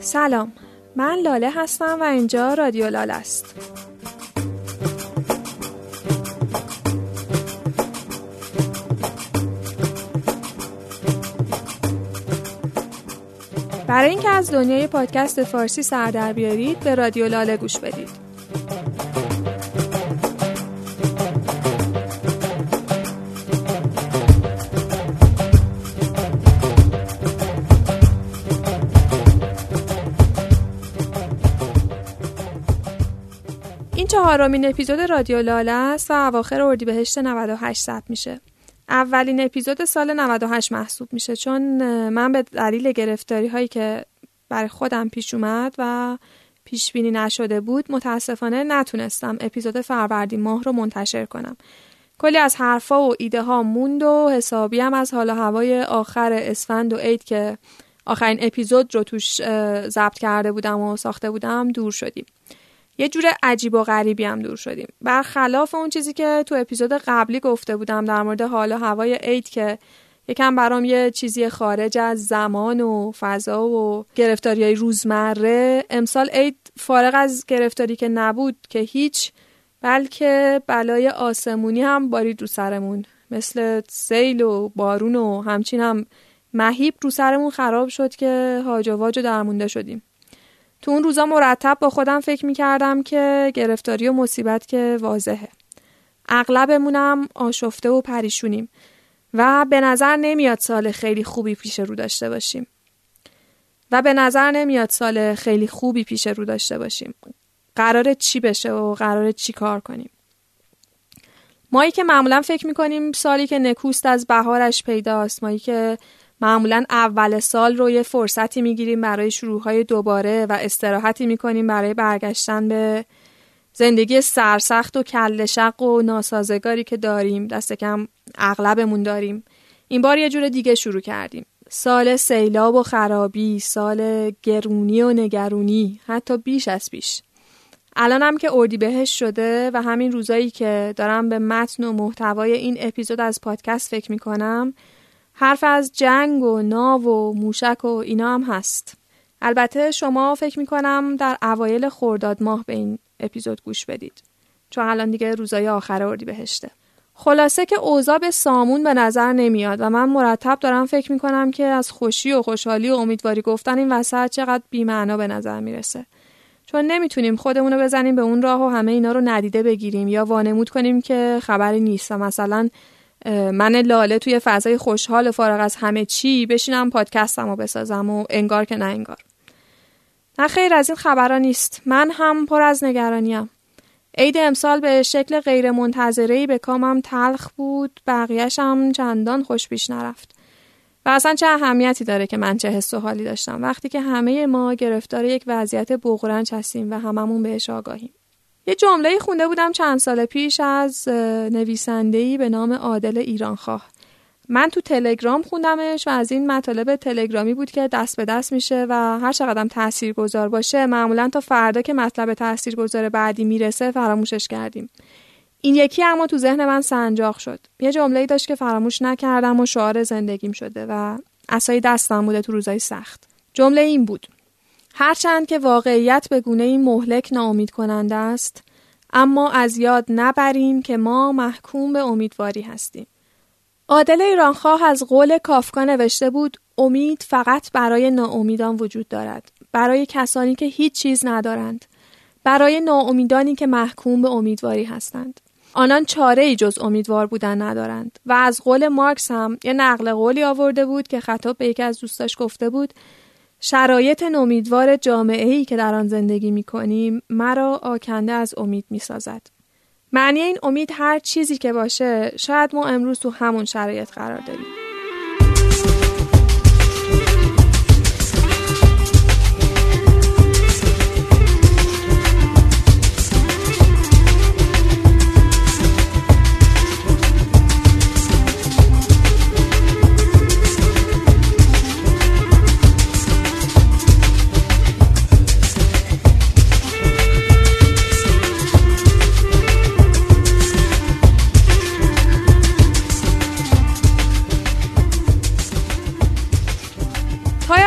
سلام، من لاله هستم و اینجا رادیو لاله است. برای اینکه از دنیای پادکست فارسی سر در بیارید به رادیو لاله گوش بدید. این 4مین اپیزود رادیو لاله است و اواخر اردیبهشت 98 ثبت میشه. اولین اپیزود سال 98 محسوب میشه چون من به دلیل گرفتاری هایی که برای خودم پیش اومد و پیش بینی نشده بود متاسفانه نتونستم اپیزود فروردین ماه رو منتشر کنم. کلی از حرفا و ایده ها موند و حسابی هم از حال و هوای آخر اسفند و عید که آخرین اپیزود رو توش ضبط کرده بودم و ساخته بودم دور شدیم. یه جور عجیب و غریبی هم دور شدیم. برخلاف اون چیزی که تو اپیزود قبلی گفته بودم در مورد حال و هوای عید که یکم برام یه چیزی خارج از زمان و فضا و گرفتاریای روزمره، امسال عید فارغ از گرفتاری که نبود که هیچ، بلکه بلای آسمونی هم بارید رو سرمون، مثل سیل و بارون و همچین هم مهیب رو سرمون خراب شد که هاج و واج و درمونده شدیم. تو اون روزا مرتب با خودم فکر می‌کردم که گرفتاری و مصیبت که واضحه. اغلبمونم آشفته و پریشونیم و به نظر نمیاد سال خیلی خوبی پیش رو داشته باشیم. قراره چی بشه و قراره چی کار کنیم؟ مایی که معمولا فکر می‌کنیم سالی که نکوست از بهارش پیداست، مایی که معمولاً اول سال رو یه فرصتی میگیریم برای شروع‌های دوباره و استراحتی میکنیم برای برگشتن به زندگی سرسخت و کله شق و ناسازگاری که داریم، دست کم اغلبمون داریم. این بار یه جور دیگه شروع کردیم. سال سیلاب و خرابی، سال گرونی و نگرونی، حتی بیش از پیش. الانم که اردیبهشت شده و همین روزایی که دارم به متن و محتوای این اپیزود از پادکست فکر میکنم، حرف از جنگ و ناو و موشک و اینا هم هست. البته شما فکر میکنم در اوایل خرداد ماه به این اپیزود گوش بدید، چون الان دیگه روزای آخر اردیبهشته. خلاصه که اوضاع به سامون به نظر نمیاد و من مرتب دارم فکر میکنم که از خوشی و خوشحالی و امیدواری گفتن این وسط چقدر بی‌معنا به نظر میرسه. چون نمیتونیم خودمونو بزنیم به اون راه و همه اینا رو ندیده بگیریم یا وانمود کنیم که خبری نیست و مثلا من لاله توی فضای خوشحال فارغ از همه چی بشینم پادکستمو بسازم و انگار که نه انگار. نه خیر، از این خبرها نیست. من هم پر از نگرانیم. عید امسال به شکل غیر منتظره‌ای به کامم تلخ بود، بقیه‌ش هم چندان خوش پیش نرفت. و اصلا چه اهمیتی داره که من چه حس و حالی داشتم وقتی که همه ما گرفتار یک وضعیت بغرنج هستیم و هممون بهش آگاهیم. یه جمله‌ای خونده بودم چند سال پیش از نویسنده‌ای به نام عادل ایرانخواه. من تو تلگرام خوندمش و از این مطالب تلگرامی بود که دست به دست میشه و هر چقدرم تاثیرگذار باشه معمولاً تا فردا که مطلب تاثیرگذار بعدی میرسه فراموشش کردیم. این یکی اما تو ذهن من سنجاق شد. یه جمله‌ای داشت که فراموش نکردم و شعار زندگیم شده و عصای دستم بوده تو روزای سخت. جمله این بود: هرچند که واقعیت به گونه‌ای مهلک ناامید کننده است، اما از یاد نبریم که ما محکوم به امیدواری هستیم. عادل ایرانخواه از قول کافکا نوشته بود: امید فقط برای ناامیدان وجود دارد، برای کسانی که هیچ چیز ندارند، برای ناامیدانی که محکوم به امیدواری هستند. آنان چاره‌ای جز امیدوار بودن ندارند. و از قول مارکس هم یه نقل قولی آورده بود که خطاب به یکی از دوستاش گفته بود: شرایط ناامیدوار جامعه‌ای که در آن زندگی می‌کنیم مرا آکنده از امید می‌سازد. معنی این امید هر چیزی که باشه، شاید ما امروز تو همون شرایط قرار داریم.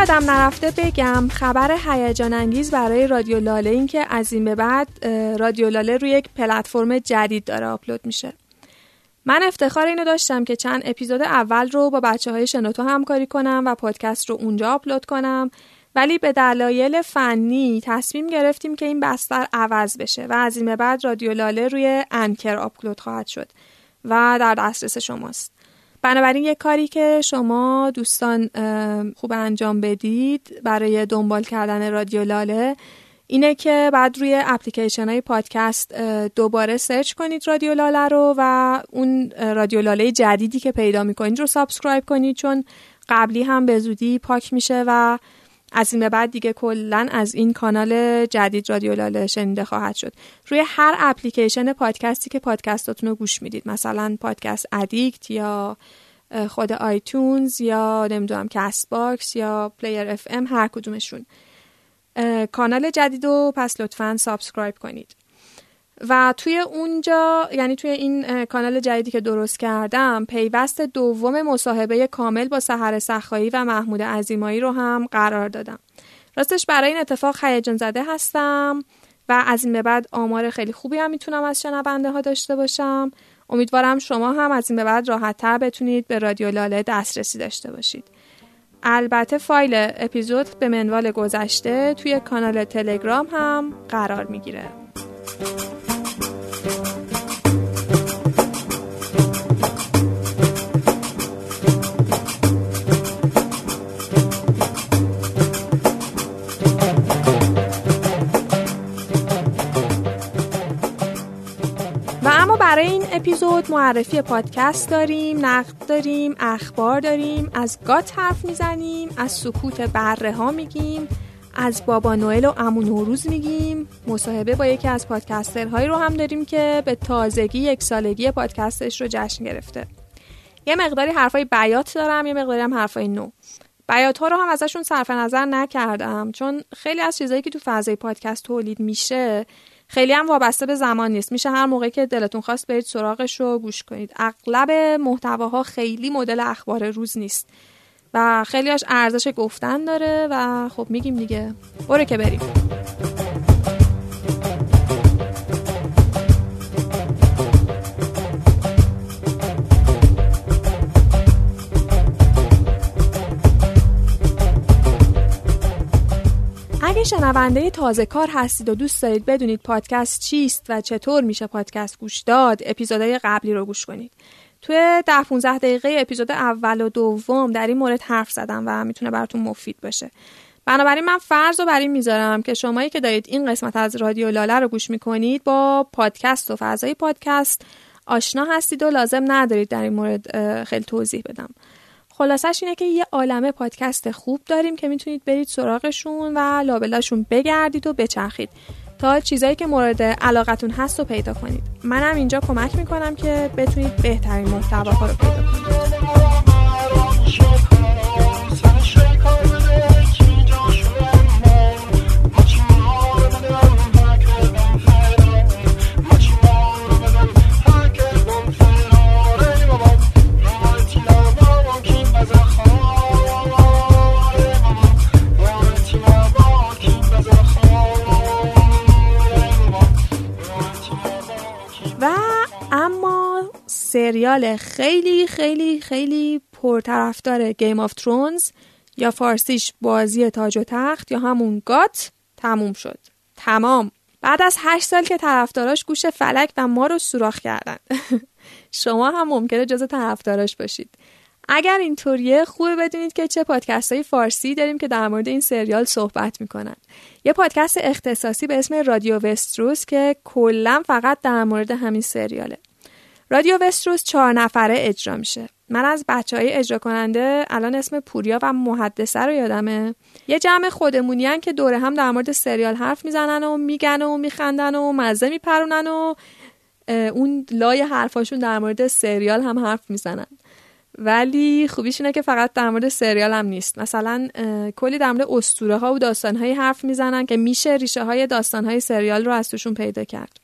یادم نرفته بگم خبر هیجان انگیز برای رادیو لاله این که از این به بعد رادیو لاله روی یک پلتفرم جدید داره آپلود میشه. من افتخار اینو داشتم که چند اپیزود اول رو با بچه‌های شنوتو همکاری کنم و پادکست رو اونجا آپلود کنم، ولی به دلایل فنی تصمیم گرفتیم که این بستر عوض بشه و از این به بعد رادیو لاله روی انکر آپلود خواهد شد و در دسترس شماست. بنابراین یک کاری که شما دوستان خوب انجام بدید برای دنبال کردن رادیو لاله اینه که بعد روی اپلیکیشن های پادکست دوباره سرچ کنید رادیو لاله رو و اون رادیو لاله جدیدی که پیدا میکنید رو سابسکرایب کنید، چون قبلی هم به زودی پاک میشه و از این به بعد دیگه کلن از این کانال جدید رادیو لاله شنیده خواهد شد. روی هر اپلیکیشن پادکستی که پادکستاتون رو گوش میدید، مثلا پادکست ادیکت یا خود آیتونز یا نمیدونم کست باکس یا پلیر اف ام، هر کدومشون کانال جدید رو پس لطفاً سابسکرایب کنید. و توی اونجا، یعنی توی این کانال جدیدی که درست کردم، پیوست دوم مصاحبه کامل با سحر سخایی و محمود عظیمایی رو هم قرار دادم. راستش برای این اتفاق هیجان زده هستم و از این به بعد آمار خیلی خوبی هم میتونم از شنونده ها داشته باشم. امیدوارم شما هم از این به بعد راحت تر بتونید به رادیو لاله دسترسی داشته باشید. البته فایل اپیزود به منوال گذشته توی کانال تلگرام هم قرار میگیره. برای این اپیزود معرفی پادکست داریم، نقد داریم، اخبار داریم، از گات حرف میزنیم، از سکوت بره ها میگیم، از بابا نوئل و عمو نوروز میگیم، مصاحبه با یکی از پادکسترهایی رو هم داریم که به تازگی 1 سالگی پادکستش رو جشن گرفته. یه مقداری حرفای بیات دارم، یه مقداری هم حرفای نو. بیات ها رو هم ازشون صرف نظر نکردم، چون خیلی از چیزایی که تو فضای پادکست تولید میشه خیلی هم وابسته به زمان نیست. میشه هر موقعی که دلتون خواست برید سراغش رو گوش کنید. اغلب محتواها خیلی مدل اخبار روز نیست و خیلیاش ارزش گفتن داره و خب میگیم دیگه. برو که بریم. اگه شنونده تازه کار هستید و دوست دارید بدونید پادکست چیست و چطور میشه پادکست گوش داد، اپیزودهای قبلی رو گوش کنید. توی 10-15 دقیقه اپیزود اول و دوم در این مورد حرف زدم و میتونه براتون مفید باشه. بنابراین من فرض رو بر این میذارم که شمایی که دارید این قسمت از رادیو لاله رو گوش میکنید با پادکست و فضای پادکست آشنا هستید و لازم ندارید در این مورد خیلی توضیح بدم. خلاصش اینه که یه عالمه پادکست خوب داریم که میتونید برید سراغشون و لابلاشون بگردید و بچرخید تا چیزایی که مورد علاقتون هست رو پیدا کنید. منم اینجا کمک میکنم که بتونید بهترین محتواها رو پیدا کنید. سریال خیلی خیلی خیلی پرطرفدار گیم آف ترونز یا فارسیش بازی تاج و تخت یا همون گات تموم شد. تمام. بعد از 8 سال که طرفداراش گوش فلک و ما رو سوراخ کردن. شما هم ممکنه جزو طرفداراش باشید. اگر اینطوریه خوبه بدونید که چه پادکست‌های فارسی داریم که در مورد این سریال صحبت میکنن. یه پادکست اختصاصی به اسم رادیو وستروس که کلاً فقط در مورد همین سریاله. رادیو وستروس 4 نفره اجرا میشه. من از بچهای اجرا کننده الان اسم پوریا و محدثه رو یادمه. یه جمع خودمونیان که دوره هم در مورد سریال حرف میزنن و میگن و میخندن و مزه میپرونن و اون لای حرفاشون در مورد سریال هم حرف میزنن. ولی خوبیش اینه که فقط در مورد سریال هم نیست. مثلا کلی در مورد اسطوره ها و داستان های حرف میزنن که میشه ریشه های داستان های سریال رو از توشون پیدا کرد.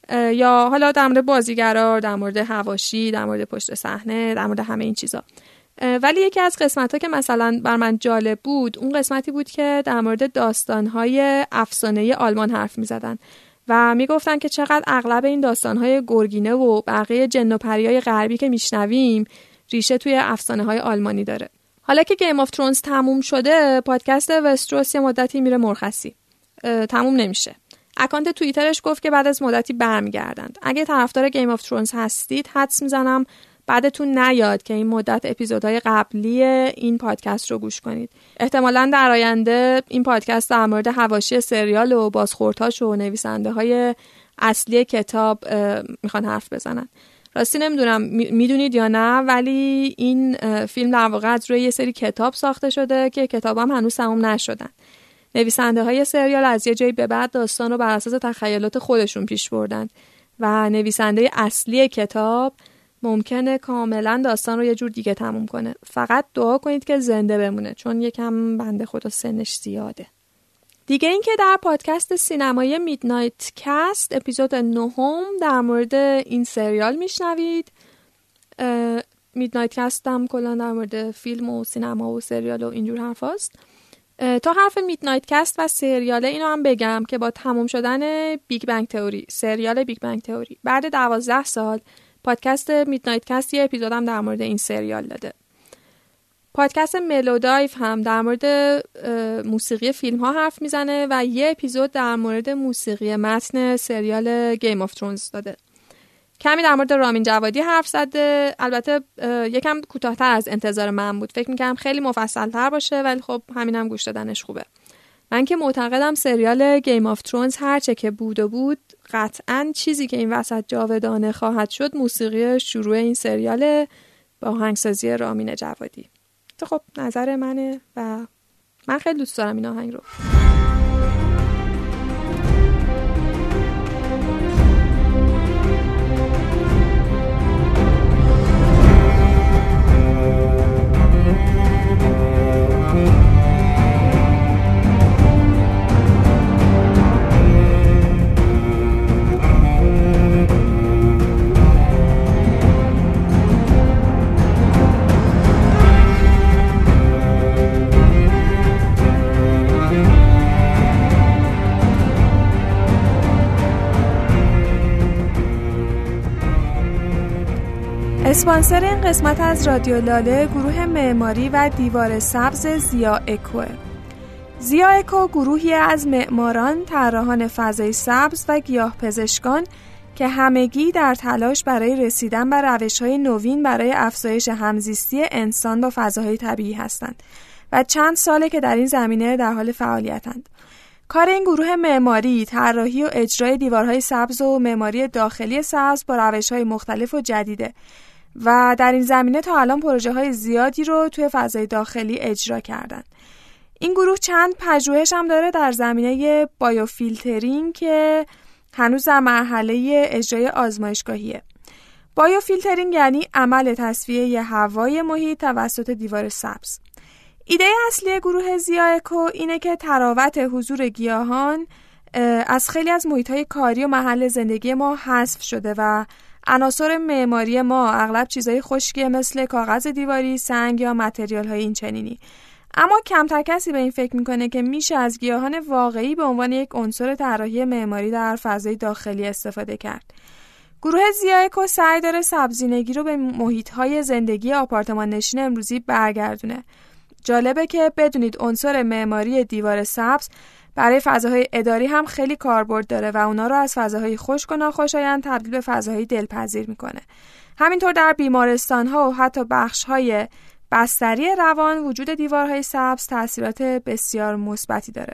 یا حالا در مورد بازیگرا، در مورد حواشی، در مورد پشت صحنه، در مورد همه این چیزا. ولی یکی از قسمت‌ها که مثلا بر من جالب بود اون قسمتی بود که در مورد داستان‌های افسانه‌ای آلمان حرف می‌زدن و میگفتن که چقدر اغلب این داستان‌های گرگینه و بقیه جن و پریای غربی که میشنویم ریشه توی افسانه‌های آلمانی داره. حالا که گیم آف ترونز تموم شده، پادکست وستروس یه مدتی میره مرخصی. تموم نمیشه. اکانت توییترش گفت که بعد از مدتی برمیگردند. اگه طرفدار گیم آف ترونز هستید، حدس میزنم بعدتون نیاد که این مدت اپیزودهای قبلی این پادکست رو گوش کنید. احتمالاً در آینده این پادکست در مورد حواشی سریال و بازخوردهاش و نویسنده‌های اصلی کتاب میخوان حرف بزنن. راستی نمیدونم میدونید یا نه، ولی این فیلم در واقع از روی یه سری کتاب ساخته شده که کتاب هم هنوز تموم نشدن. نویسنده های سریال از یه جایی به بعد داستان رو بر اساس تخیلات خودشون پیش بردن و نویسنده اصلی کتاب ممکنه کاملا داستان رو یه جور دیگه تموم کنه. فقط دعا کنید که زنده بمونه، چون یکم بنده خدا سنش زیاده. دیگه این که در پادکست سینمایی میدنایت کست اپیزود 9 در مورد این سریال میشنوید. میدنایت کست هم کلا در مورد فیلم و سینما و سریال و اینجور حرف هست. تا حرف میدنایت کست و سریال اینو هم بگم که با تموم شدن بیگ بنگ تئوری، سریال بیگ بنگ تئوری، بعد 12 سال پادکست میدنایت کست یه اپیزود هم در مورد این سریال داده. پادکست ملودایف هم در مورد موسیقی فیلم ها حرف میزنه و یه اپیزود در مورد موسیقی متن سریال گیم آف ترونز داده. کمی در مورد رامین جوادی حرف زده، البته یکم کوتاه‌تر از انتظار من بود. فکر می‌کردم خیلی مفصل‌تر باشه، ولی خب همینم گوش دادنش خوبه. من که معتقدم سریال گیم آف ترونز هرچه که بود قطعاً چیزی که این وسط جاودانه خواهد شد موسیقی شروع این سریال با آهنگسازی رامین جوادی. تو خب نظر منه و من خیلی دوست دارم این آهنگ رو. اسپانسر این قسمت از رادیو لاله گروه معماری و دیوار سبز زیا اکو. زیا اکو گروهی از معماران، طراحان فضای سبز و گیاهپزشکان که همگی در تلاش برای رسیدن به روش‌های نوین برای افزایش همزیستی انسان با فضاهای طبیعی هستند و چند ساله که در این زمینه در حال فعالیتند. کار این گروه معماری، طراحی و اجرای دیوارهای سبز و معماری داخلی سبز با روش‌های مختلف و جدیده و در این زمینه تا الان پروژه‌های زیادی رو توی فضای داخلی اجرا کردن. این گروه چند پژوهش هم داره در زمینه بایوفیلترینگ که هنوز در مرحله اجرای آزمایشگاهیه. بایوفیلترینگ یعنی عمل تصفیه هوای محیط توسط دیوار سبز. ایده اصلی گروه زیا اکو اینه که تراوت حضور گیاهان از خیلی از محیط‌های کاری و محل زندگی ما حذف شده و عناصر معماری ما اغلب چیزای خشکیه مثل کاغذ دیواری، سنگ یا متریال‌های این چنینی. اما کمتر کسی به این فکر میکنه که میشه از گیاهان واقعی به عنوان یک عنصر طراحی معماری در فضای داخلی استفاده کرد. گروه زیا اکو سعی داره سبزینگی رو به محیط‌های زندگی آپارتمان نشین امروزی برگردونه. جالبه که بدونید عنصر معماری دیوار سبز برای فضاهای اداری هم خیلی کاربرد داره و اونا رو از فضاهای خشک و ناخوشایند تبدیل به فضاهای دلپذیر میکنه. همینطور در بیمارستان‌ها و حتی بخش‌های بستری روان وجود دیوارهای سبز تأثیرات بسیار مثبتی داره.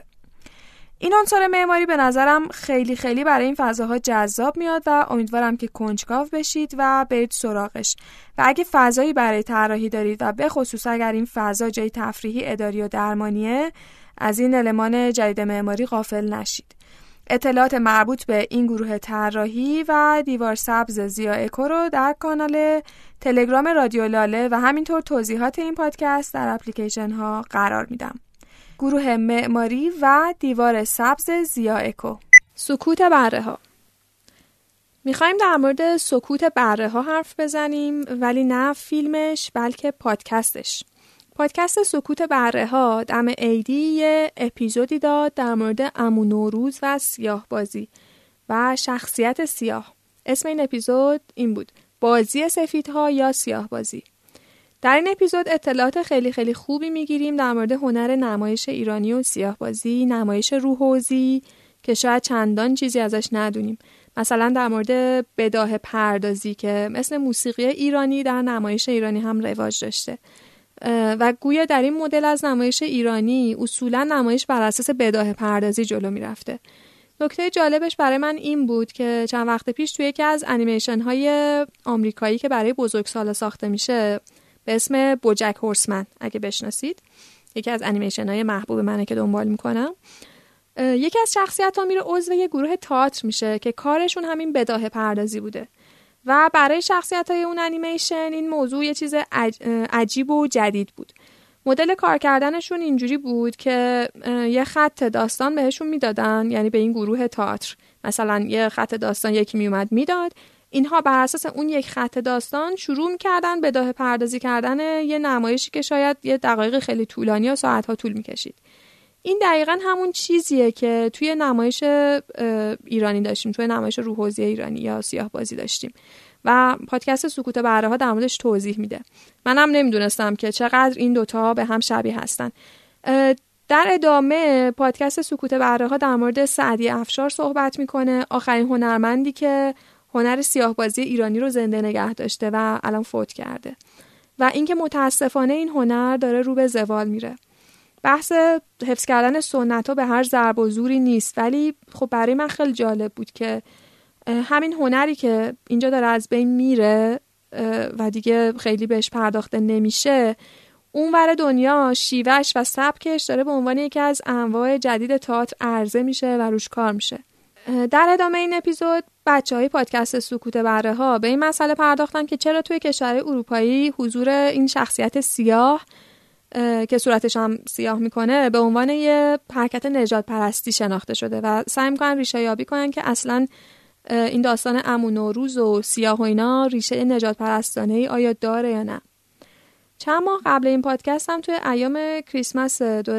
این عنصر معماری به نظرم خیلی برای این فضاها جذاب میاد و امیدوارم که کنجکاو بشید و برید سراغش. و اگه فضایی برای طراحی دارید و به خصوص اگر این فضا جای تفریحی، اداری و درمانیه، از این المان جدید معماری غافل نشید. اطلاعات مربوط به این گروه طراحی و دیوار سبز زیا اکو رو در کانال تلگرام رادیو لاله و همینطور توضیحات این پادکست در اپلیکیشن ها قرار میدم. گروه معماری و دیوار سبز زیا اکو. سکوت بره ها. میخوایم در مورد سکوت بره‌ها حرف بزنیم، ولی نه فیلمش بلکه پادکستش. پادکست سکوت بره‌ها دم عیدی یه اپیزودی داد در مورد عمو نوروز و سیاه بازی و شخصیت سیاه. اسم این اپیزود این بود: بازی سفیدها یا سیاه بازی. در این اپیزود اطلاعات خیلی خیلی خوبی میگیریم در مورد هنر نمایش ایرانی و سیاه بازی، نمایش روحوزی که شاید چندان چیزی ازش ندونیم. مثلا در مورد بداهه پردازی که مثل موسیقی ایرانی در نمایش ایرانی هم رواج داشته و گویا در این مدل از نمایش ایرانی اصولا نمایش بر اساس بداهه پردازی جلو میرفته. نکته جالبش برای من این بود که چند وقت پیش توی یکی از انیمیشن های آمریکایی که برای بزرگسالا ساخته میشه به اسم بوجک هورسمن، اگه بشناسید، یکی از انیمیشن های محبوب منه که دنبال میکنم، یکی از شخصیت ها میره عضو یه گروه تئاتر میشه که کارشون همین بداهه پردازی بوده و برای شخصیت های اون انیمیشن این موضوع یه چیز عجیب و جدید بود. مدل کار کردنشون اینجوری بود که یه خط داستان بهشون میدادن، یعنی به این گروه تئاتر مثلا یه خط داستان یکی میومد میداد، اینها بر اساس اون یک خط داستان شروع می‌کردن بداهه پردازی کردن یه نمایشی که شاید یه دقایق خیلی طولانی یا ساعت‌ها طول می‌کشید. این دقیقاً همون چیزیه که توی نمایش ایرانی داشتیم، توی نمایش روحوزی ایرانی یا سیاه بازی داشتیم و پادکست سکوت بره‌ها در موردش توضیح میده. منم نمیدونستم که چقدر این دوتا به هم شبیه هستن. در ادامه پادکست سکوت بره‌ها در مورد سعدی افشار صحبت میکنه، آخرین هنرمندی که هنر سیاه بازی ایرانی رو زنده نگه داشته و الان فوت کرده و اینکه متاسفانه این هنر داره رو به زوال میره. بحث حفظ کردن سنت‌ها به هر ضرب و زوری نیست، ولی خب برای من خیلی جالب بود که همین هنری که اینجا داره از بین میره و دیگه خیلی بهش پرداخته نمیشه، اونور دنیا شیوهش و سبکش داره به عنوان یکی از انواع جدید تئاتر عرضه میشه و روش کار میشه. در ادامه این اپیزود بچه‌های پادکست سکوت بره‌ها به این مسئله پرداختن که چرا توی کشورهای اروپایی حضور این شخصیت سیاه که صورتش هم سیاه میکنه به عنوان یه حرکت نژاد پرستی شناخته شده و سعی میکنن ریشه یابی کنن که اصلا این داستان عمو نوروز و سیاه و اینا ریشه نژاد پرستانه‌ای آیا داره یا نه. چند ماه قبل این پادکست هم توی ایام کریسمس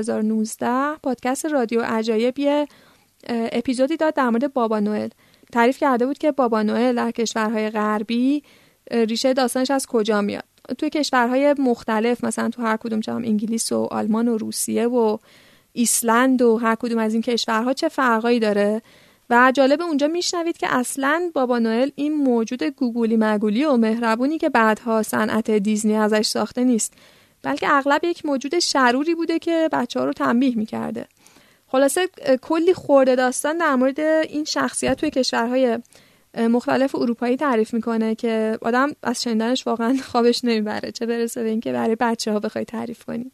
2019 پادکست رادیو عجایب یه اپیزودی داد در مورد بابا نوئل. تعریف کرده بود که بابا نوئل در کشورهای غربی ریشه داستانش از کجا میاد. توی کشورهای مختلف، مثلا تو هر کدوم چم انگلیس و آلمان و روسیه و ایسلند و هر کدوم از این کشورها چه فرقایی داره و جالب اونجا میشنوید که اصلاً بابا نوئل این موجود گوگولی مگولی و مهربونی که بعدها صنعت دیزنی ازش ساخته نیست، بلکه اغلب یک موجود شروری بوده که بچه‌ها رو تنبیه می‌کرده. خلاصه کلی خورده داستان در مورد این شخصیت توی کشورهای مختلف اروپایی تعریف میکنه که آدم از شنیدنش واقعا خوابش نمیبره، چه برسه به اینکه برای بچه‌ها بخوای تعریف کنی.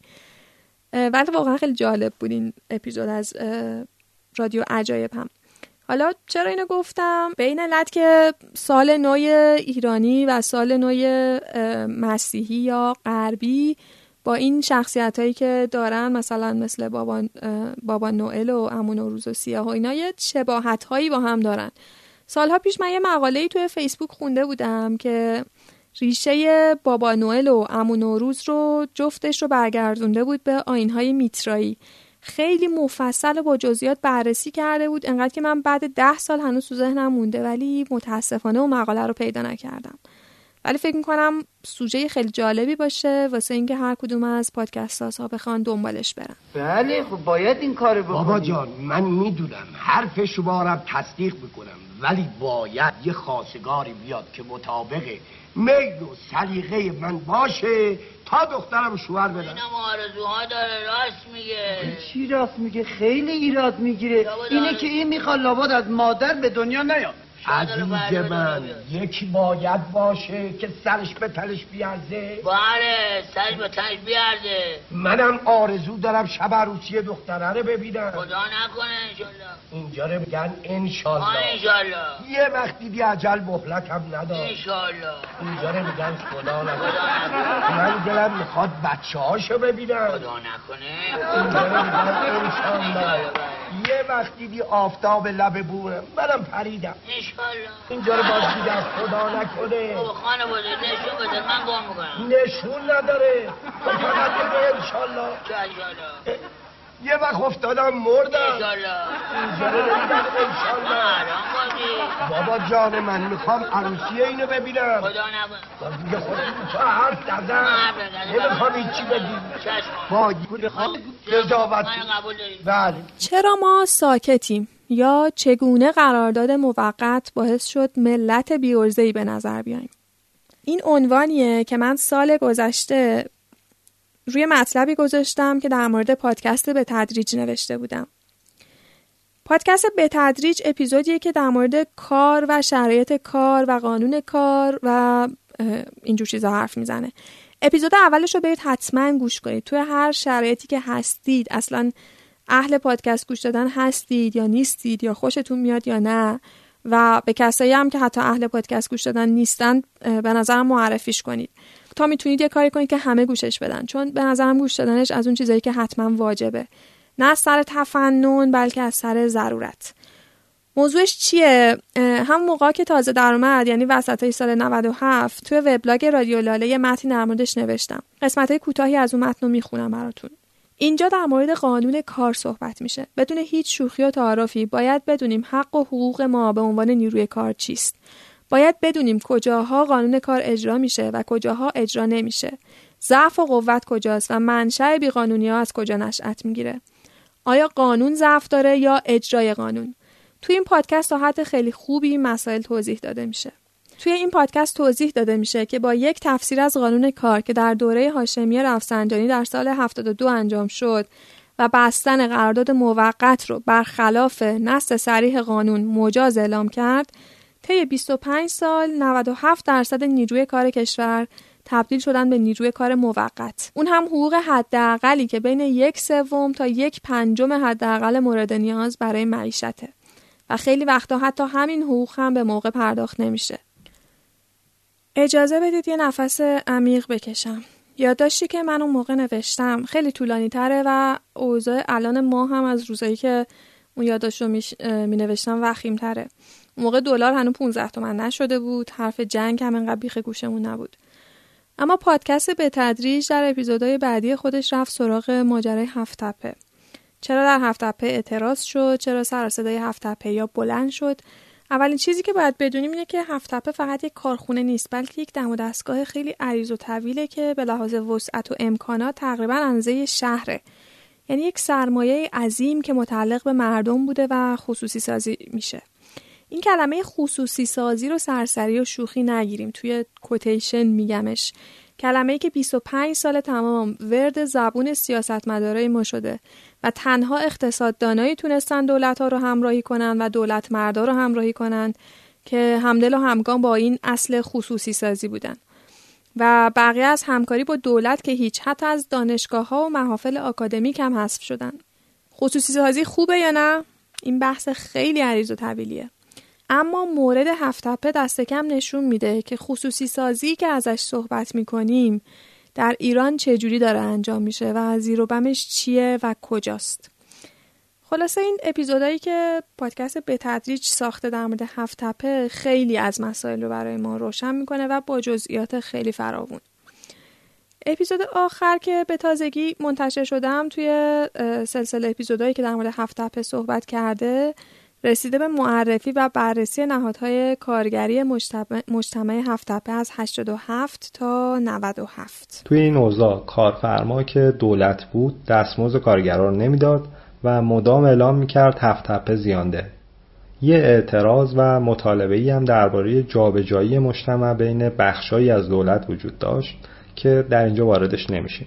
ولی واقعا خیلی جالب بود این اپیزود از رادیو عجایب هم. حالا چرا اینو گفتم؟ به این علت که سال نو ایرانی و سال نو مسیحی یا غربی با این شخصیتایی که دارن، مثلا مثل بابا نوئل و عمو نوروز و سیاه و اینا، یه شباهت‌هایی با هم دارن. سالها پیش من یه مقاله‌ای توی فیسبوک خونده بودم که ریشه بابا نوئل و عمو نوروز رو جفتش رو برگردونده بود به آیین‌های میترایی. خیلی مفصل و با جزئیات بررسی کرده بود، انقدر که من بعد 10 سال هنوز تو ذهنم مونده، ولی متاسفانه اون مقاله رو پیدا نکردم. ولی فکر میکنم سوژه خیلی جالبی باشه واسه اینکه هر کدوم از پادکست‌ها بخوان دنبالش برن. بله خب باید این کارو بکنیم. بابا جان من میدونم حرف شما رو تصدیق میکنم، ولی باید یه خواستگاری بیاد که مطابق میل و سلیقه من باشه تا دخترم شوهر بدم. اینم آرزوها داره، راست میگه. چی راست میگه؟ خیلی ایراد میگیره. اینه که این میخواد لابد از مادر به دنیا نیاد. عزیز من یکی باید باشه که سرش به تنش بیارزه. بله سرش به تنش بیارزه. منم آرزو دارم شب عروسی دختره رو ببینم. خدا نکنه انشالله. اینجا رو میگن انشالله. انشالله. یه وقتی بی عجل مهلت هم ندار. انشالله. اینجا رو میگن خدا نکنه. من دلم میخواد بچه هاشو ببینم. خدا نکنه. اینجا رو میگن انشالله. یه یه وقتی دی آفتاب لب بورم منم پریدم انشالله اینجا رو باز دیدم خدا نکنه. بابا خانواده نشون بده من گام میکنم. نشون نداره فقط بگه انشالله. چه انشالله؟ یه وقت افتادم مردم انشالله. اینجا رو نمیدم انشالله. بابا جان من میخوام عروسی اینو ببینم. خدا نبود دیگه خودم تو حرف نزن نمیخوام این چی بگیم با رضاوت. بله. چرا ما ساکتیم یا چگونه قرارداد موقت باعث شد ملت بی‌عرضه‌ای به نظر بیاییم؟ این عنوانیه که من سال گذشته روی مطلبی گذاشتم که در مورد پادکست به تدریج نوشته بودم. پادکست به تدریج اپیزودیه که در مورد کار و شرایط کار و قانون کار و اینجور چیزا حرف میزنه. اپیزود اولش رو برید حتما گوش کنید. توی هر شرایطی که هستید، اصلا اهل پادکست گوش دادن هستید یا نیستید، یا خوشتون میاد یا نه، و به کسایی هم که حتی اهل پادکست گوش دادن نیستن به نظرم معرفیش کنید تا میتونید یه کاری کنید که همه گوشش بدن، چون به نظرم گوش دادنش از اون چیزایی که حتما واجبه، نه از سر تفنن بلکه از سر ضرورت. موضوعش چیه؟ هم موقع که تازه در اومد، یعنی وسطای سال 97، توی وبلاگ رادیو لاله یه متن در موردش نوشتم. قسمت‌های کوتاهی از اون متن رو میخونم براتون. اینجا در مورد قانون کار صحبت میشه. بدون هیچ شوخی و تعارفی باید بدونیم حق و حقوق ما به عنوان نیروی کار چیست. باید بدونیم کجاها قانون کار اجرا میشه و کجاها اجرا نمیشه. ضعف و قوت کجاست و منشأ بیقانونی‌ها از کجا نشأت میگیره. آیا قانون ضعف داره یا اجرای قانون؟ توی این پادکست تا حد خیلی خوبی این مسائل توضیح داده میشه. توی این پادکست توضیح داده میشه که با یک تفسیر از قانون کار که در دوره هاشمی رفسنجانی در سال 72 انجام شد و بستن قرارداد موقت رو برخلاف نص صریح قانون مجاز اعلام کرد، طی 25 سال 97% نیروی کار کشور تبدیل شدن به نیروی کار موقت. اون هم حقوق حداقلی که بین 1/3 تا 1/5 حداقل مورد نیاز برای معیشته و خیلی وقتا حتی همین حقوق هم به موقع پرداخت نمیشه. اجازه بدید یه نفس عمیق بکشم. یادداشتی که من اون موقع نوشتم خیلی طولانی تره و اوضاع الان ما هم از روزایی که اون یادداشت رو می نوشتم وخیم تره. اون موقع دلار هنوز 15 تومن نشده بود، حرف جنگ هم انقدر بیخ گوشمون نبود. اما پادکست به تدریج در اپیزودهای بعدی خودش رفت سراغ ماجرای هفت تپه. چرا در هفت تپه اعتراض شد؟ چرا سر صدای هفت تپه یا بلند شد؟ اولین چیزی که باید بدونیم اینه که هفت تپه فقط یک کارخونه نیست، بلکه یک دم و دستگاه خیلی عریض و طویله که به لحاظ وسعت و امکانات تقریبا اندازه شهره. یعنی یک سرمایه عظیم که متعلق به مردم بوده و خصوصی سازی میشه. این کلمه خصوصی سازی رو سرسری و شوخی نگیریم، توی کوتیشن میگمش. کلمه‌ای که 25 سال تمام ورد زبون سیاستمدارای ما شده و تنها اقتصاددانایی تونستن دولت‌ها رو همراهی کنن و دولت مردا رو همراهی کنن که همدل و همگام با این اصل خصوصی سازی بودن و بقیه از همکاری با دولت که هیچ، حتی از دانشگاه‌ها و محافل آکادمیک هم حذف شدن. خصوصی سازی خوبه یا نه؟ این بحث خیلی عریض و طویلیه. اما مورد هفت تپه دست کم نشون میده که خصوصی سازی که ازش صحبت میکنیم در ایران چجوری داره انجام میشه و زیر و بمش چیه و کجاست. خلاصه این اپیزودایی که پادکست به تدریج ساخته در مورد هفت تپه خیلی از مسائل رو برای ما روشن میکنه و با جزئیات خیلی فراوون. اپیزود آخر که به تازگی منتشر شدم توی سلسله اپیزودایی که در مورد هفت تپه صحبت کرده رسیده به معرفی و بررسی نهادهای کارگری مجتمع هفت تپه از 87 تا 97. توی این اوضاع کارفرما که دولت بود دستمزد کارگرا رو نمیداد و مدام اعلام میکرد هفت تپه زیانده. یه اعتراض و مطالبه‌ای هم درباره جابجایی مجتمع بین بخشایی از دولت وجود داشت که در اینجا واردش نمیشیم.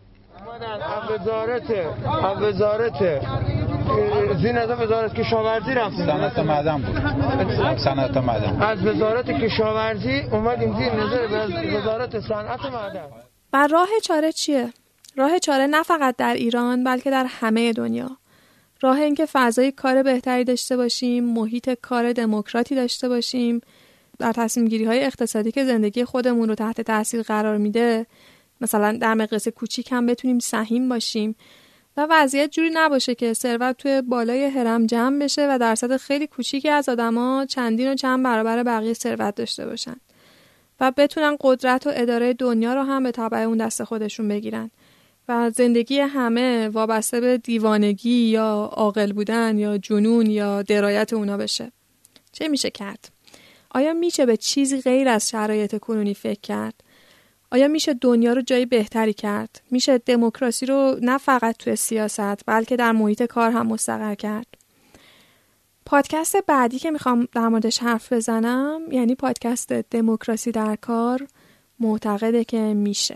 وزارت زینت وزارت کشاورزی رفتیم، صنعت معدن بود، صنعت معدن. از وزارت کشاورزی اومدیم زیر نظر وزارت صنعت معدن. و راه چاره چیه؟ راه چاره نه فقط در ایران بلکه در همه دنیا. راه این که فضای کار بهتری داشته باشیم، محیط کار دموکراتی داشته باشیم، در تصمیم گیری های اقتصادی که زندگی خودمون رو تحت تاثیر قرار میده، مثلا در مقیاس کوچیک هم بتونیم سهیم باشیم و وضعیت جوری نباشه که ثروت توی بالای هرم جمع بشه و درصد خیلی کوچیکی از آدما چندین و چند برابر بقیه ثروت داشته باشن و بتونن قدرت و اداره دنیا رو هم به تبع اون دست خودشون بگیرن و زندگی همه وابسته به دیوانگی یا عاقل بودن یا جنون یا درایت اونا بشه. چه میشه کرد؟ آیا میشه به چیزی غیر از شرایط کنونی فکر کرد؟ آیا میشه دنیا رو جای بهتری کرد؟ میشه دموکراسی رو نه فقط توی سیاست بلکه در محیط کار هم مستقر کرد؟ پادکست بعدی که میخوام در موردش حرف بزنم یعنی پادکست دموکراسی در کار معتقده که میشه.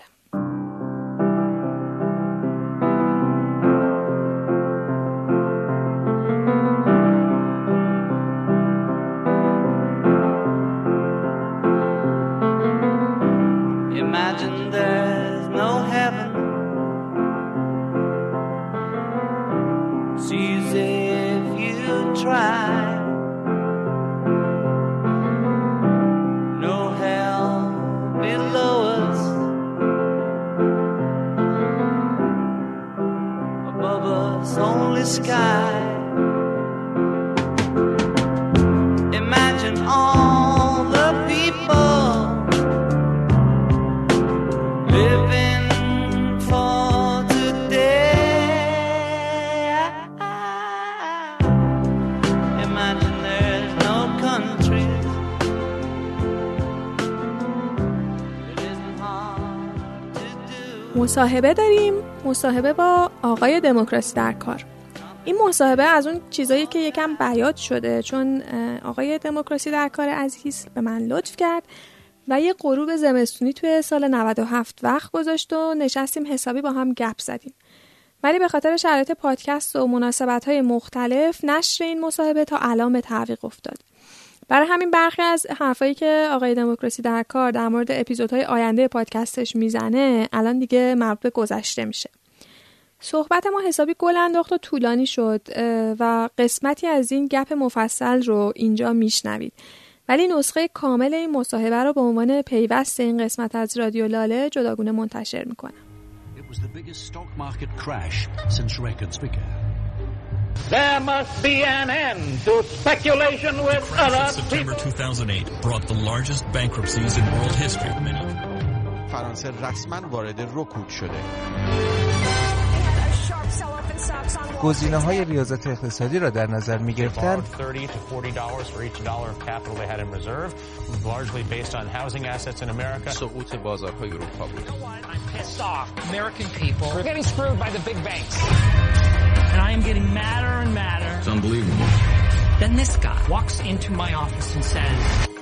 Imagine there's no heaven. It's easy if you try. No hell below us. Above us only sky. Imagine all the people living for today. Imagine there's no countries. It isn't hard to do. مصاحبه داریم، مصاحبه با آقای دموکراسی در کار. این مصاحبه از اون چیزایی که یکم بیاد شده چون آقای دموکراسی در کار عزیز به من لطف کرد و یه غروب زمستونی توی سال 97 وقت گذاشت و نشستیم حسابی با هم گپ زدیم. ولی به خاطر شرایط پادکست و مناسبت‌های مختلف نشر این مصاحبه تا الان به تعویق افتاد. برای همین برخی از حرفایی که آقای دموکراسی در کار در مورد اپیزودهای آینده پادکستش میزنه الان دیگه مربوط به گذشته میشه. صحبت ما حسابی گل انداخت و طولانی شد و قسمتی از این گپ مفصل رو اینجا میشنوید. ولی نسخه کامل این مصاحبه رو به عنوان پیوست این قسمت از رادیو لاله جداگونه منتشر میکنم. There must be an end to speculation with other September 2008 brought the largest bankruptcies in world history. فرانسه رسما وارد رکود شده. گزینه‌های ریاضت اقتصادی را در نظر می‌گرفتند سقوط بازارهای اروپا بود. And I am getting madder and madder. It's unbelievable. Then this guy walks into my office and says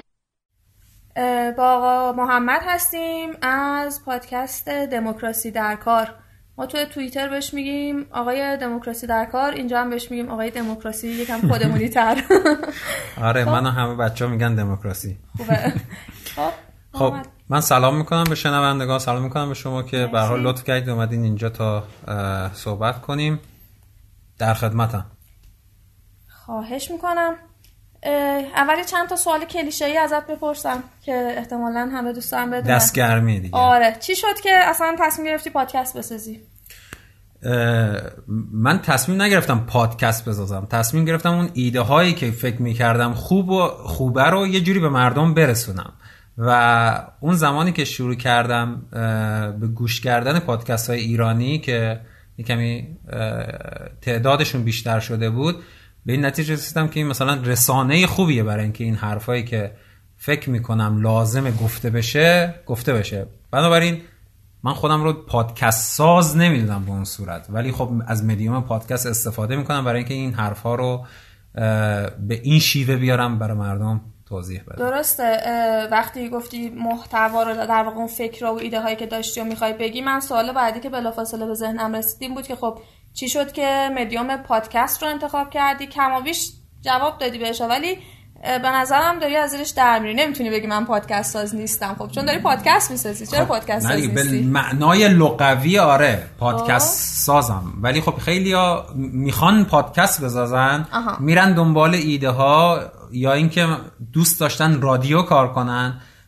با آقا محمد هستیم از پادکست دموکراسی در کار. ما توی توییتر بهش میگیم آقای دموکراسی در کار، اینجا هم بهش میگیم آقای دموکراسی، یکم خودمونی تر. آره من و همه بچه‌ها میگن دموکراسی. خوبه. خب من سلام میکنم به شنوندگان، سلام میکنم به شما که به هر حال لطف کردید اومدین اینجا تا صحبت کنیم. در خدمتم. خواهش میکنم. اولی چند تا سوال کلیشه‌ای ازت بپرسم که احتمالاً همه دوست دارن بدونن. دستگرمی دیگه. آره چی شد که اصلا تصمیم گرفتی پادکست بسازی؟ من تصمیم نگرفتم پادکست بسازم، تصمیم گرفتم اون ایده هایی که فکر میکردم خوبه رو یه جوری به مردم برسونم و اون زمانی که شروع کردم به گوش کردن پادکست های ایرانی که یه کمی تعدادشون بیشتر شده بود به این نتیجه رسیدم که این مثلا رسانه خوبیه برای اینکه این حرفایی که فکر میکنم لازمه گفته بشه. بنابراین من خودم رو پادکست ساز نمیدونم به اون صورت، ولی خب از مدیوم پادکست استفاده میکنم برای اینکه این حرفا رو به این شیوه بیارم برای مردم توضیح بدم. درسته. وقتی گفتی محتوا رو در واقع اون فکر و ایده هایی که داشتی و میخوای بگی، من سوال بعدی که بلافاصله به ذهنم رسید بود که خب چی شد که مدیوم پادکست رو انتخاب کردی؟ کم و بیش جواب دادی بهش، ولی به نظرم داری از زیرش در میری. نمیتونی بگی من پادکست ساز نیستم، خب چون داری پادکست میسازی. چرا پادکست ساز نیستی؟ به معنای لغوی آره پادکست سازم، ولی خب خیلیا میخوان پادکست بسازن، میرن دنبال ایده ها یا اینکه دوست داشتن رادیو کار کنن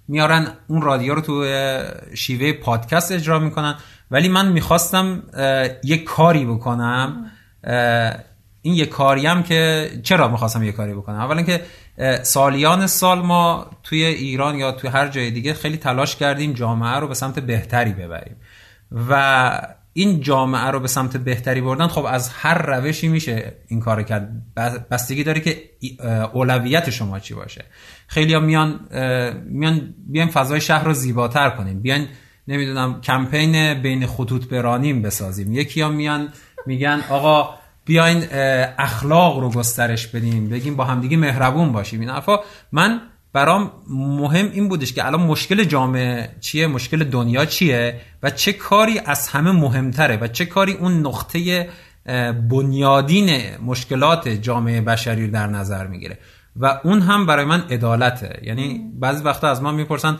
میارن اون رادیو رو تو شیوه پادکست اجرا میکنن. ولی من میخواستم یک کاری بکنم. این یک کاری هم که چرا میخواستم یک کاری بکنم؟ اولا که سالیان سال ما توی ایران یا توی هر جای دیگه خیلی تلاش کردیم جامعه رو به سمت بهتری ببریم و این جامعه رو به سمت بهتری بردن خب از هر روشی میشه این کار کرد. بستگی داره که اولویت شما چی باشه. خیلی ها بیان فضای شهر رو زیباتر کنیم، بیان نمیدونم کمپین بین خطوط برانیم بسازیم. یکی ها میگن آقا بیاین اخلاق رو گسترش بدیم، بگیم با همدیگه مهربون باشیم. این حرفا من برام مهم این بودش که الان مشکل جامعه چیه، مشکل دنیا چیه و چه کاری از همه مهمتره و چه کاری اون نقطه بنیادین مشکلات جامعه بشری رو در نظر میگیره و اون هم برای من عدالته. یعنی بعضی وقتا از ما میپرسن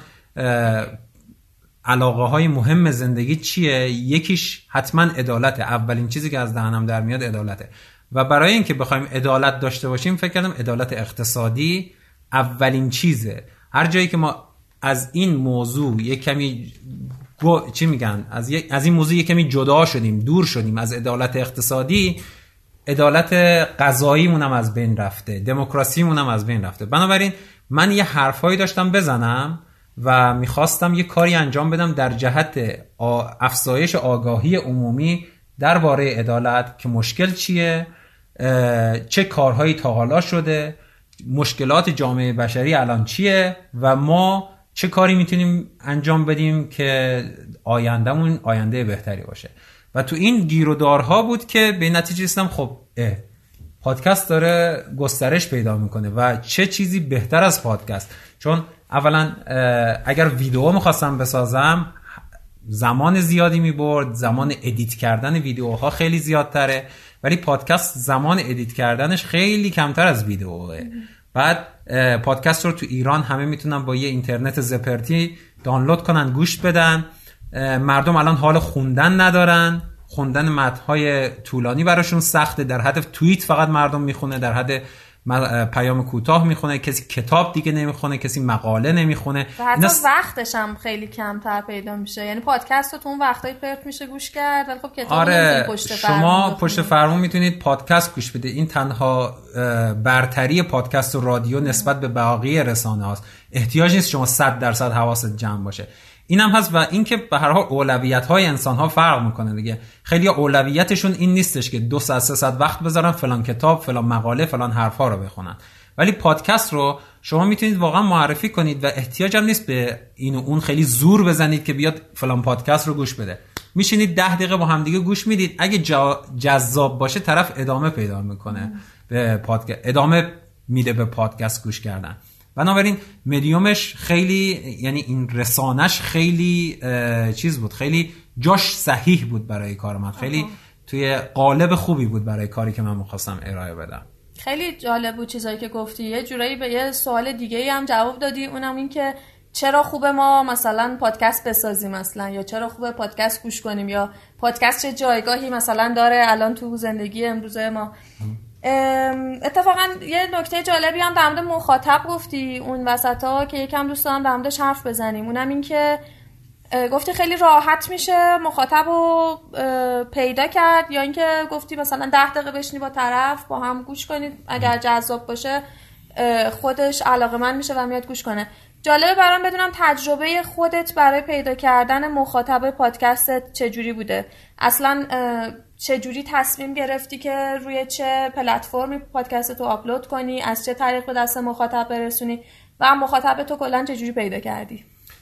علاقه های مهم زندگی چیه؟ یکیش حتما عدالته. اولین چیزی که از دهنم در میاد عدالته و برای اینکه بخوایم عدالت داشته باشیم فکر کردم عدالت اقتصادی اولین چیزه. هر جایی که ما از این موضوع یک کمی از این موضوع یک کمی جدا شدیم، دور شدیم از عدالت اقتصادی، عدالت قضاییمون هم از بین رفته، دموکراسیمون هم از بین رفته. بنابراین من یه حرفایی داشتم بزنم و میخواستم یه کاری انجام بدم در جهت افزایش آگاهی عمومی درباره عدالت که مشکل چیه، چه کارهایی تا حالا شده، مشکلات جامعه بشری الان چیه و ما چه کاری میتونیم انجام بدیم که آیندهمون آینده بهتری باشه. و تو این گیرودارها بود که به نتیجه رسیدم خب پادکست داره گسترش پیدا میکنه و چه چیزی بهتر از پادکست. چون اولا اگر ویدیو میخواستم بسازم زمان زیادی میبرد، زمان ادیت کردن ویدیوها خیلی زیادتره، ولی پادکست زمان ادیت کردنش خیلی کمتر از ویدیوه. بعد پادکست رو تو ایران همه میتونن با یه اینترنت زپرتی دانلود کنن گوش بدن. مردم الان حال خوندن ندارن، خوندن متن‌های طولانی براشون سخته. در حد توییت فقط مردم میخونه، در حد پیام کوتاه میخونه، کسی کتاب دیگه نمیخونه، کسی مقاله نمیخونه و حتی وقتش هم خیلی کمتر پیدا میشه. یعنی پادکست رو تو اون وقتایی پرت میشه گوش کرد، ولی خب کتاب شما پشت فرمون میتونید پادکست گوش بدید. این تنها برتری پادکست و رادیو نسبت به بقیه رسانه هاست. احتیاج نیست شما 100% حواست جمع باشه. اینم هست و این که به هر حال اولویت‌های انسان‌ها فرق می‌کنه دیگه. خیلی اولویتشون این نیستش که 2 ساعت 3 ساعت وقت بذارن فلان کتاب، فلان مقاله، فلان حرفا رو بخونن. ولی پادکست رو شما میتونید واقعا معرفی کنید و احتیاج هم نیست به این و اون خیلی زور بزنید که بیاد فلان پادکست رو گوش بده. میشینید 10 دقیقه با هم دیگه گوش میدید. اگه جذاب باشه طرف ادامه پیدا میکنه به پادکست، ادامه میده به پادکست گوش کردن. بنابراین مدیومش خیلی، یعنی این رسانش خیلی چیز بود، خیلی جاش صحیح بود برای کار من، خیلی توی قالب خوبی بود برای کاری که من می‌خواستم ارائه بدم. خیلی جالب بود چیزایی که گفتی. یه جورایی به یه سوال دیگه‌ای هم جواب دادی، اونم این که چرا خوبه ما مثلا پادکست بسازیم مثلا، یا چرا خوبه پادکست گوش کنیم، یا پادکست چه جایگاهی مثلا داره الان تو زندگی امروزه ما. اتفاقا یه نکته جالبی هم در مورد مخاطب گفتی اون وسطا که یکم دوست دارم در موردش حرف بزنیم. اونم این که گفتی خیلی راحت میشه مخاطب رو پیدا کرد، یا اینکه گفتی مثلا 10 دقیقه بشینی با طرف با هم گوش کنید، اگر جذاب باشه خودش علاقه‌مند میشه و میاد گوش کنه. جالبه برام بدونم تجربه خودت برای پیدا کردن مخاطب پادکستت چجوری بوده؟ اصلا چجوری تصمیم گرفتی که روی چه پلتفرمی پادکستتو آپلود کنی، از چه طریق به دست مخاطب برسونی و مخاطب تو کلاً چجوری پیدا کردی؟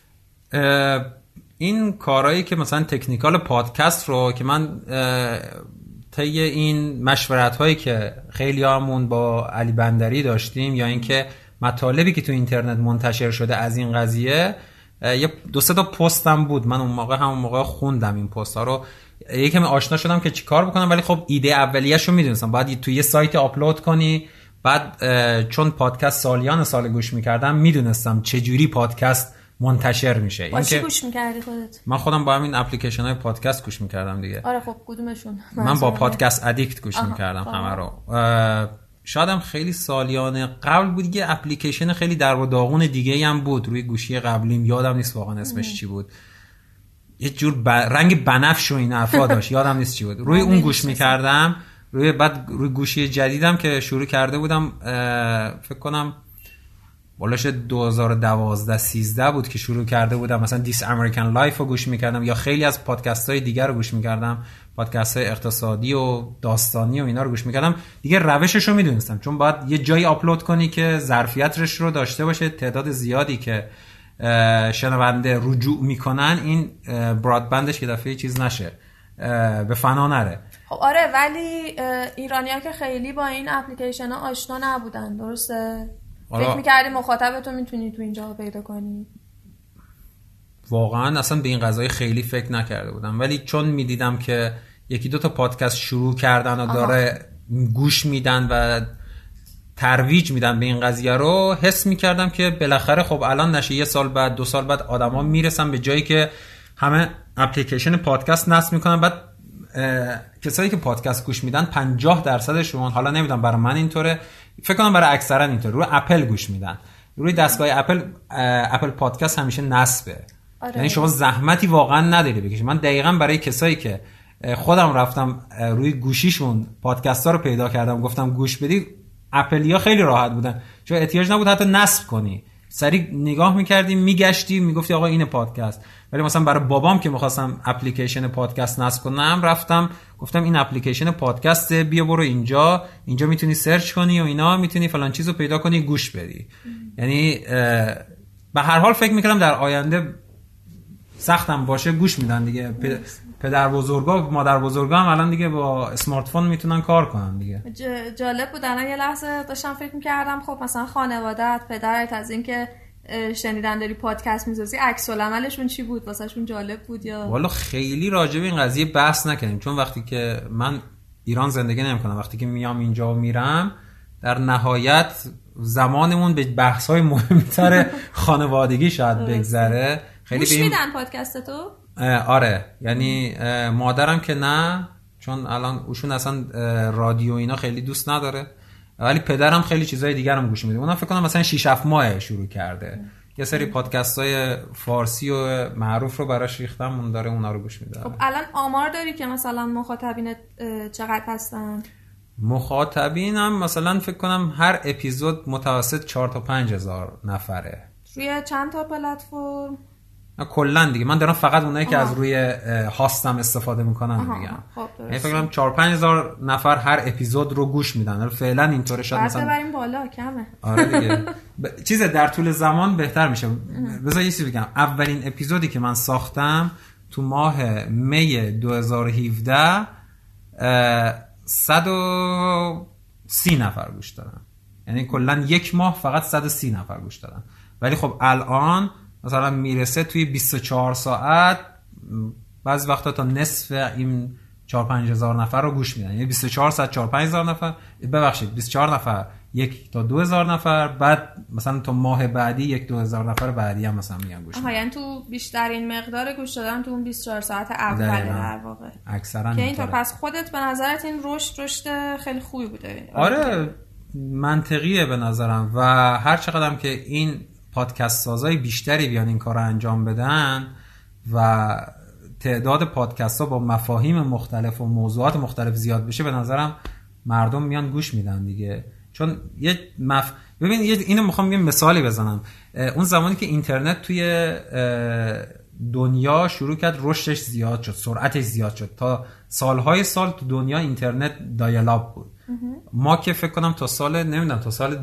این کارهایی که مثلا تکنیکال پادکست رو که من طی این مشورت هایی که خیلی همون با علی بندری داشتیم، یا اینکه مطالبی که تو اینترنت منتشر شده از این قضیه، یه 2-3 تا پستم بود، من همون موقع خوندم این پست‌ها رو، یکم آشنا شدم که چیکار بکنم. ولی خب ایده اولیه‌شو میدونستم، باید تو یه سایت آپلود کنی. بعد چون پادکست سالیان سال گوش میکردم، میدونستم چجوری پادکست منتشر میشه. با چی گوش میکردی خودت؟ من خودم با همین اپلیکیشن های پادکست گوش میکردم دیگه. آره خب کدومشون؟ من با پادکست ادیکت گوش میکردم همه رو. شاید هم خیلی سالیان قبل بود، یه اپلیکیشن خیلی در و داغون دیگه هم بود روی گوشی قبلیم، یادم نیست واقعا اسمش چی بود، یه جور رنگ بنفش و این حرفا داشت، یادم نیست چی بود. روی اون گوش می‌کردم، بعد روی گوشی جدیدم که شروع کرده بودم، فکر کنم بالاش 2012 13 بود که شروع کرده بودم مثلا This American Life رو گوش می‌کردم یا خیلی از پادکست‌های دیگر رو گوش می‌کردم، پادکست‌های اقتصادی و داستانی و اینا رو گوش می‌کردم. دیگه روشش رو می‌دونستم، چون باید یه جایی آپلود کنی که ظرفیتش رو داشته باشه، تعداد زیادی که شنونده رجوع میکنن، این برادبندش که دفعه چیز نشه، به فنا نره. خب آره، ولی ایرانی‌ها که خیلی با این اپلیکیشن ها آشنا نبودن، درسته؟ فکر می‌کردی مخاطبتو میتونی تو اینجا پیدا کنی؟ واقعا اصلا به این قضایی خیلی فکر نکرده بودم، ولی چون میدیدم که یکی دو تا پادکست شروع کردن و داره گوش میدن و ترویج میدن به این قضیه رو، حس میکردم که بالاخره خب الان نشه یه سال بعد 2 سال بعد آدما میرسن به جایی که همه اپلیکیشن پادکست نصب میکنن. بعد کسایی که پادکست گوش میدن 50%شون، حالا نمیدونم برای من اینطوره، فکر کنم برای اکثرا اینطوره، روی اپل گوش میدن. روی دستگاه اپل پادکست همیشه نصبه. یعنی شما زحمتی واقعا نداری بکشید. من دقیقاً برای کسایی که خودم رفتم روی گوشیشون پادکست‌ها رو پیدا کردم گفتم گوش بدید، اپلیا خیلی راحت بودن، چون احتیاج نبود حتی نصب کنی، سریع نگاه می‌کردی، میگشتی، میگفتی آقا این پادکست. ولی مثلا برای بابام که می‌خواستم اپلیکیشن پادکست نصب کنم، رفتم گفتم این اپلیکیشن پادکست، بیا برو اینجا میتونی سرچ کنی و اینا، میتونی فلان چیزو پیدا کنی گوش بدی. یعنی به هر حال فکر می‌کردم در آینده سختم باشه گوش میدن دیگه. پدر بزرگا و مادر بزرگا هم الان دیگه با اسمارت فون میتونن کار کنن دیگه. جالب بود. الان یه لحظه داشتم فکر میکردم خب مثلا خانواده‌ات، پدرت از این که شنیدن داری پادکست می‌سازی، عکس العملشون چی بود؟ واسهشون جالب بود یا؟ والا خیلی راجع به این قضیه بحث نکردیم، چون وقتی که من ایران زندگی نمی‌کنم، وقتی که میام اینجا و میرم، در نهایت زمانمون به بحث‌های مهمتر خانوادگی شاید بگذره. خیلی گوش میدن پادکستتو؟ آره، یعنی مادرم که نه، چون الان اوشون اصلا رادیو اینا خیلی دوست نداره، ولی پدرم خیلی چیزای دیگر هم گوش میده. اونم فکر کنم مثلا 6-7 ماه شروع کرده، یه سری پادکست‌های فارسی و معروف رو براش ریختم، اون داره اونا رو گوش میده. خب الان آمار داری که مثلا مخاطبین چقدر هستن؟ مخاطبینم مثلا فکر کنم هر اپیزود متوسط 4 تا 5 هزار نفره. روی چند تا پلتفرم؟ کلا دیگه من دارم فقط اونایی که از روی هاستم استفاده میکنن میگم. یعنی فکر کنم 4-5 هزار نفر هر اپیزود رو گوش میدن. فعلا اینطوره، شاید مثلا بریم بالا کمه. آره دیگه. چیز در طول زمان بهتر میشه. بذار یه چیزی بگم، اولین اپیزودی که من ساختم تو ماه می 2017 130 نفر گوش دادن. یعنی کلا یک ماه فقط 130 نفر گوش دادن. ولی خب الان مثلا میرسه توی 24 ساعت بعضی وقتا تا نصف این 4-5 هزار نفر رو گوش میدن. یعنی 24 ساعت 4-5 هزار نفر، ببخشید 24 نفر 1 تا 2 هزار نفر، بعد مثلا تا ماه بعدی 1-2 هزار نفر بعدی هم مثلا میان گوش میدن. یعنی تو بیشترین مقدار گوش دادن تو اون 24 ساعت اول در واقع اکثرا. که این تا پس خودت به نظرت این رشد خیلی خوبی بوده؟ آره منطقیه به نظرم، و هر چقدرم که این پادکست سازای بیشتری بیان این کار رو انجام بدن و تعداد پادکست ها با مفاهیم مختلف و موضوعات مختلف زیاد بشه، به نظرم مردم میان گوش میدن دیگه. چون ببین اینو میخوام یه مثالی بزنم. اون زمانی که اینترنت توی دنیا شروع کرد رشدش زیاد شد، سرعتش زیاد شد، تا سالهای سال تو دنیا اینترنت دایالاب بود. ما که فکر کنم تا سال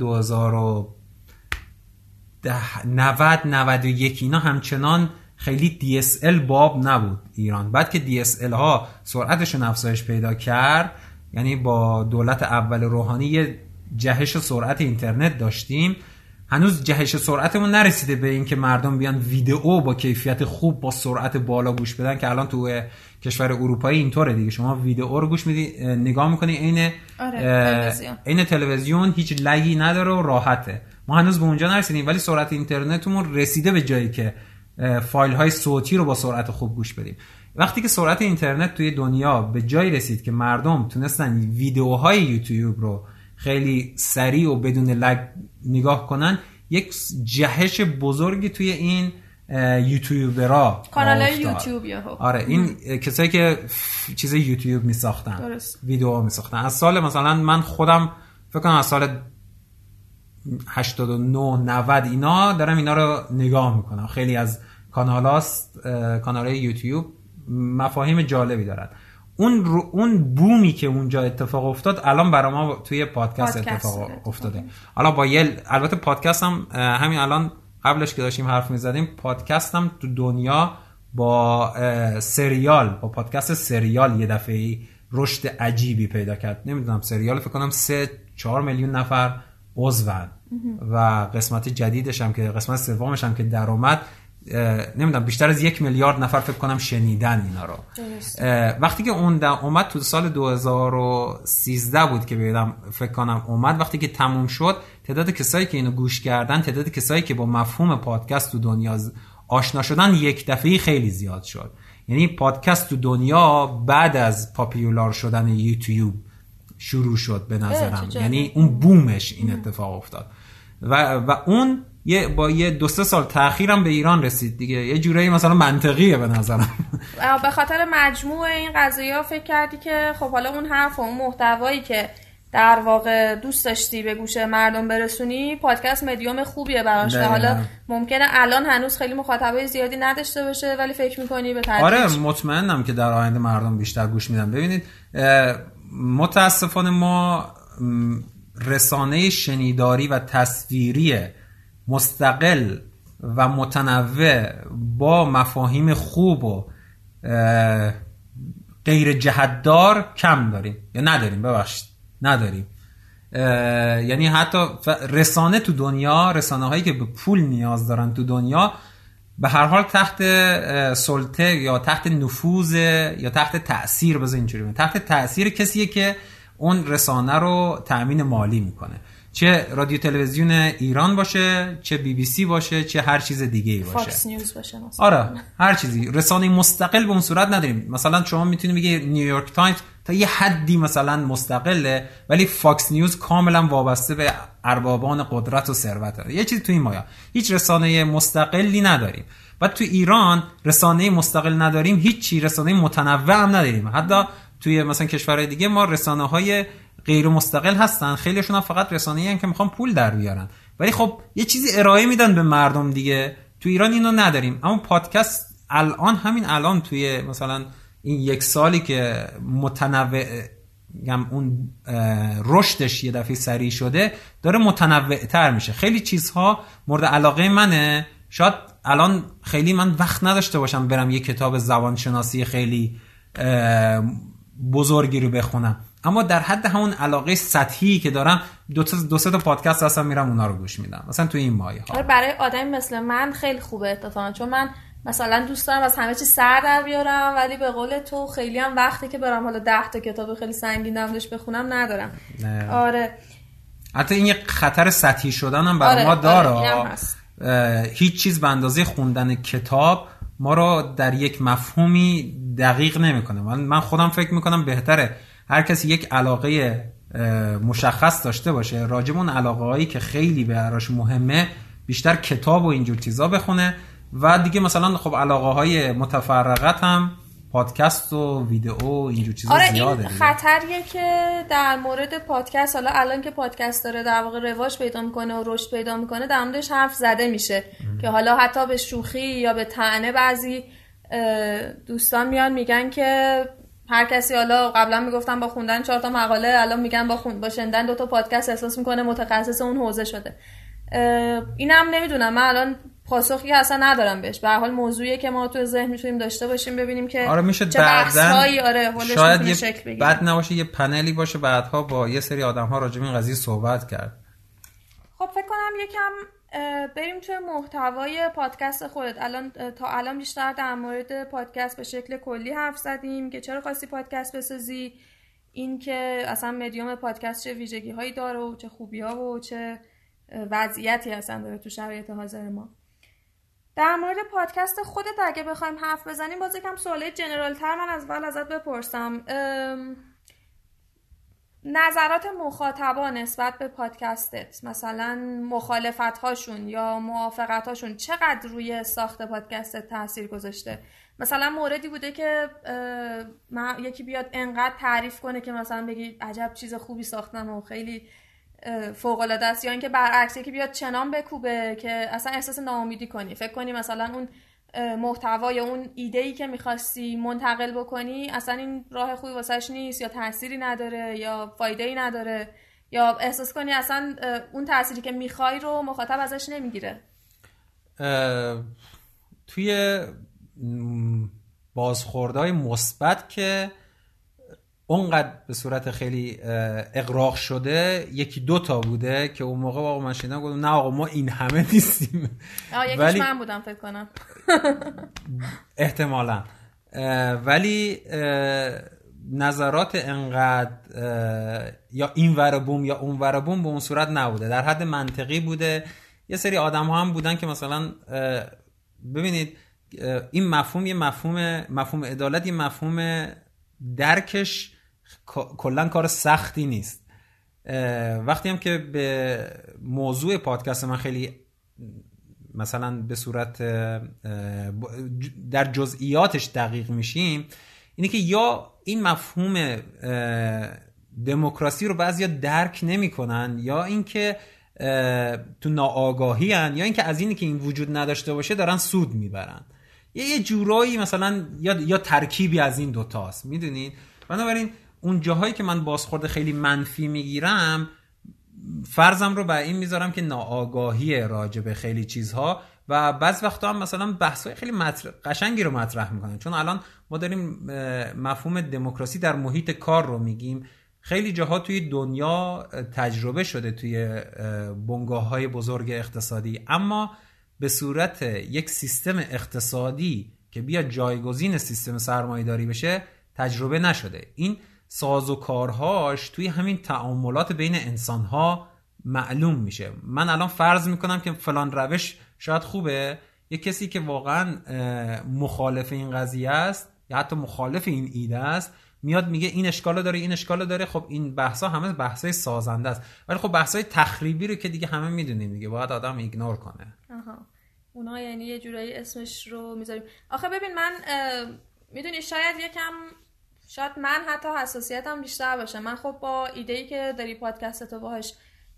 90-91 اینا همچنان خیلی DSL باب نبود ایران. بعد که DSL ها سرعتشون افزایش پیدا کرد، یعنی با دولت اول روحانی یه جهش سرعت اینترنت داشتیم، هنوز جهش سرعتمون نرسیده به این که مردم بیان ویدئو با کیفیت خوب با سرعت بالا گوش بدن، که الان تو کشور اروپایی اینطوره دیگه. شما ویدئو رو گوش میدی، نگاه میکنی عین تلویزیون، هیچ لگی نداره و راحته. ما هنوز به اونجا نرسیدیم، ولی سرعت اینترنتمون رسیده به جایی که فایل های صوتی رو با سرعت خوب گوش بدیم. وقتی که سرعت اینترنت توی دنیا به جایی رسید که مردم تونستن ویدئوهای یوتیوب رو خیلی سریع و بدون لگ نگاه کنن، یک جهش بزرگی توی این یوتیوبرها کانالای یوتیوب یهو. آره این کسایی که چیز یوتیوب میساختن، ویدیوها میساختن، از سال مثلا من خودم فکر کنم از سال 89 90 اینا دارم اینا رو نگاه میکنم. خیلی از کانالای یوتیوب مفاهیم جالبی دارن. اون بومی که اونجا اتفاق افتاد الان برای ما توی پادکست اتفاق افتاده. حالا با البته پادکست هم همین الان قبلش که داشتیم حرف میزدیم، پادکست هم تو دنیا با با پادکست سریال یه دفعه رشد عجیبی پیدا کرد. نمیدونم سریال فکر کنم 3-4 میلیون نفر عضون و قسمت جدیدش هم که قسمت سومش هم که در اومد نمیدونم بیشتر از 1 میلیارد نفر فکر کنم شنیدن اینا رو. وقتی که اون اومد تو سال 2013 بود که بیادم فکر کنم اومد، وقتی که تموم شد تعداد کسایی که اینو گوش کردن، تعداد کسایی که با مفهوم پادکست تو دنیا آشنا شدن یک دفعه خیلی زیاد شد. یعنی پادکست تو دنیا بعد از پاپیولار شدن یوتیوب شروع شد به نظرم. یعنی اون بومش این اتفاق افتاد و اون با یه 2-3 سال تأخیرم به ایران رسید دیگه. یه جورایی مثلا منطقیه به نظرم. به خاطر مجموع این قضایا فکر کردی که خب حالا اون حرف و اون محتوایی که در واقع دوست داشتی به گوش مردم برسونی، پادکست مدیوم خوبیه براش. حالا ممکنه الان هنوز خیلی مخاطبای زیادی نداشته باشه، ولی فکر می‌کنی به تدریج آره مطمئنم که در آینده مردم بیشتر گوش میدن. ببینید متاسفانه ما رسانه شنیداری و تصویری مستقل و متنوع با مفاهیم خوب و غیر جهت‌دار کم داریم یا نداریم. نداریم. یعنی حتی رسانه تو دنیا، رسانه هایی که به پول نیاز دارن تو دنیا، به هر حال تحت سلطه یا تحت نفوذ یا تحت تأثیر، تحت تأثیر کسیه که اون رسانه رو تأمین مالی میکنه، چه رادیو تلویزیون ایران باشه، چه BBC باشه، چه هر چیز دیگه ای باشه، فاکس نیوز باشه مثلا. آره هر چیزی. رسانه مستقل به اون صورت نداریم. مثلا شما میتونی بگی نیویورک تایمز تا یه حدی مثلا مستقله، ولی فاکس نیوز کاملا وابسته به اربابان قدرت و ثروت. یه چیزی تو این مایا. هیچ رسانه مستقلی نداریم. بعد تو ایران رسانه مستقل نداریم، هیچ رسانه متنوع هم نداریم. حتی توی مثلا کشورهای دیگه ما رسانه‌های غیر مستقل هستن، خیلیشون هم فقط رسانه‌ای هستن که میخوان پول در بیارن، ولی خب یه چیزی ارائه میدن به مردم دیگه. تو ایران اینو نداریم. اما پادکست همین الان توی مثلا این 1 سالی که متنوع اون رشدش یه دفعه سریع شده، داره متنوع تر میشه. خیلی چیزها مورد علاقه منه. شاید الان خیلی من وقت نداشته باشم برم یه کتاب زبانشناسی خیلی بزرگی رو بخونم، اما در حد همون علاقه سطحی که دارم 2-3 تا پادکست هستم میرم اونا رو گوش میدم. مثلا تو این مایه ها برای آدمی مثل من خیلی خوبه اتفاقا، چون من مثلا دوست دارم از همه چی سر در بیارم، ولی به قول تو خیلی هم وقتی که برم حالا 10 تا کتاب خیلی سنگین دمش بخونم ندارم. آره حتی این یه خطر سطحی شدن هم برای ما داره. هیچ چیز به اندازه خوندن کتاب ما رو در یک مفهومی دقیق نمیکنه. من خودم فکر میکنم بهتره هر کسی یک علاقه مشخص داشته باشه، راجب اون علاقه هایی که خیلی براش مهمه بیشتر کتاب و اینجور چیزا بخونه، و دیگه مثلا خب علاقه های متفرقت هم پادکست و ویدیو و اینجور چیزا زیاده. این خطریه که در مورد پادکست حالا الان که پادکست داره در واقع رواج پیدا میکنه و رشد پیدا میکنه، در موردش حرف زده میشه که حالا حتی به شوخی یا به طعنه بعضی دوستان میان میگن که هر کسی حالا قبلا میگفتن با خوندن 4 تا مقاله، الان میگن با شنیدن 2 تا پادکست احساس میکنه متخصص اون حوزه شده. اینم نمیدونم، من الان پاسخی اصلا ندارم بهش. به هر حال موضوعیه که ما تو ذهن میتونیم داشته باشیم، ببینیم که آره میشه چه بحث‌هایی شاید یه شکل بگیره. بعد نباشه یه پنلی باشه بعدها با یه سری آدم‌ها راجع به این قضیه صحبت کرد. خب فکر کنم یکم بریم توی محتوای پادکست خودت. تا الان بیشتر در مورد پادکست به شکل کلی حرف زدیم که چرا خواستی پادکست بسازی، این که اصلا مدیوم پادکست چه ویژگی‌هایی داره و چه خوبی‌ها و چه وضعیتی اصلا داره تو شرایط حاضر ما. در مورد پادکست خودت اگه بخوایم حرف بزنیم، باز یکم سوالای جنرال تر من از اول ازت بپرسم. نظرات مخاطبا نسبت به پادکستت، مثلا مخالفت هاشون یا موافقت هاشون چقدر روی ساخت پادکستت تاثیر گذاشته؟ مثلا موردی بوده که یکی بیاد انقدر تعریف کنه که مثلا بگی عجب چیز خوبی ساختم و خیلی فوق العاده است، یا اینکه برعکس یکی بیاد چنان بکوبه که اصلا احساس ناامیدی کنی، فکر کنی مثلا اون محتوا یا اون ایده‌ای که می‌خواستی منتقل بکنی اصلا این راه خوبی واسش نیست، یا تأثیری نداره یا فایده‌ای نداره، یا احساس کنی اصلا اون تأثیری که می‌خوای رو مخاطب ازش نمیگیره؟ توی بازخوردهای مثبت که اونقدر به صورت خیلی اغراق شده یکی دو تا بوده که اون موقع آقا من شنیدم گفتم نه آقا ما این همه نیستیم. یکیش من بودم فکر کنم. احتمالاً. ولی نظرات انقدر یا این ور بوم یا اون ور بوم به اون صورت نبوده، در حد منطقی بوده. یه سری آدم ها هم بودن که مثلا ببینید این مفهوم عدالت، این مفهوم درکش کلا کار سختی نیست. وقتی هم که به موضوع پادکست من خیلی مثلا به صورت در جزئیاتش دقیق میشیم، اینه که یا این مفهوم دموکراسی رو بعضیا درک نمیکنن، یا اینکه تو ناآگاهی هن، یا اینکه از اینی که این وجود نداشته باشه دارن سود میبرن. یه جورایی مثلا یا ترکیبی از این دوتاست، میدونین؟ بنابراین اون جاهایی که من بازخورد خیلی منفی میگیرم فرضم رو بر این میذارم که ناآگاهی راجع به خیلی چیزها، و بعض وقتا هم مثلا بحث‌های خیلی قشنگی رو مطرح میکنن. چون الان ما داریم مفهوم دموکراسی در محیط کار رو میگیم، خیلی جاها توی دنیا تجربه شده توی بنگاه‌های بزرگ اقتصادی، اما به صورت یک سیستم اقتصادی که بیا جایگزین سیستم سرمایه‌داری بشه تجربه نشده. این سازوکارهاش توی همین تعاملات بین انسان‌ها معلوم میشه. من الان فرض میکنم که فلان روش شاید خوبه، یک کسی که واقعا مخالف این قضیه است یا حتی مخالف این ایده است میاد میگه این اشکالو داره، این اشکالو داره. خب این بحثا همه بحثای سازنده است، ولی خب بحثای تخریبی رو که دیگه همه میدونیم دیگه باید آدم ایگنور کنه. اونا یعنی یه جورایی اسمش رو میذاریم. آخه ببین من میدونی شاید من حتی حساسیتم بیشتر باشه. من خب با ایده‌ای که داری پادکستتو باهاش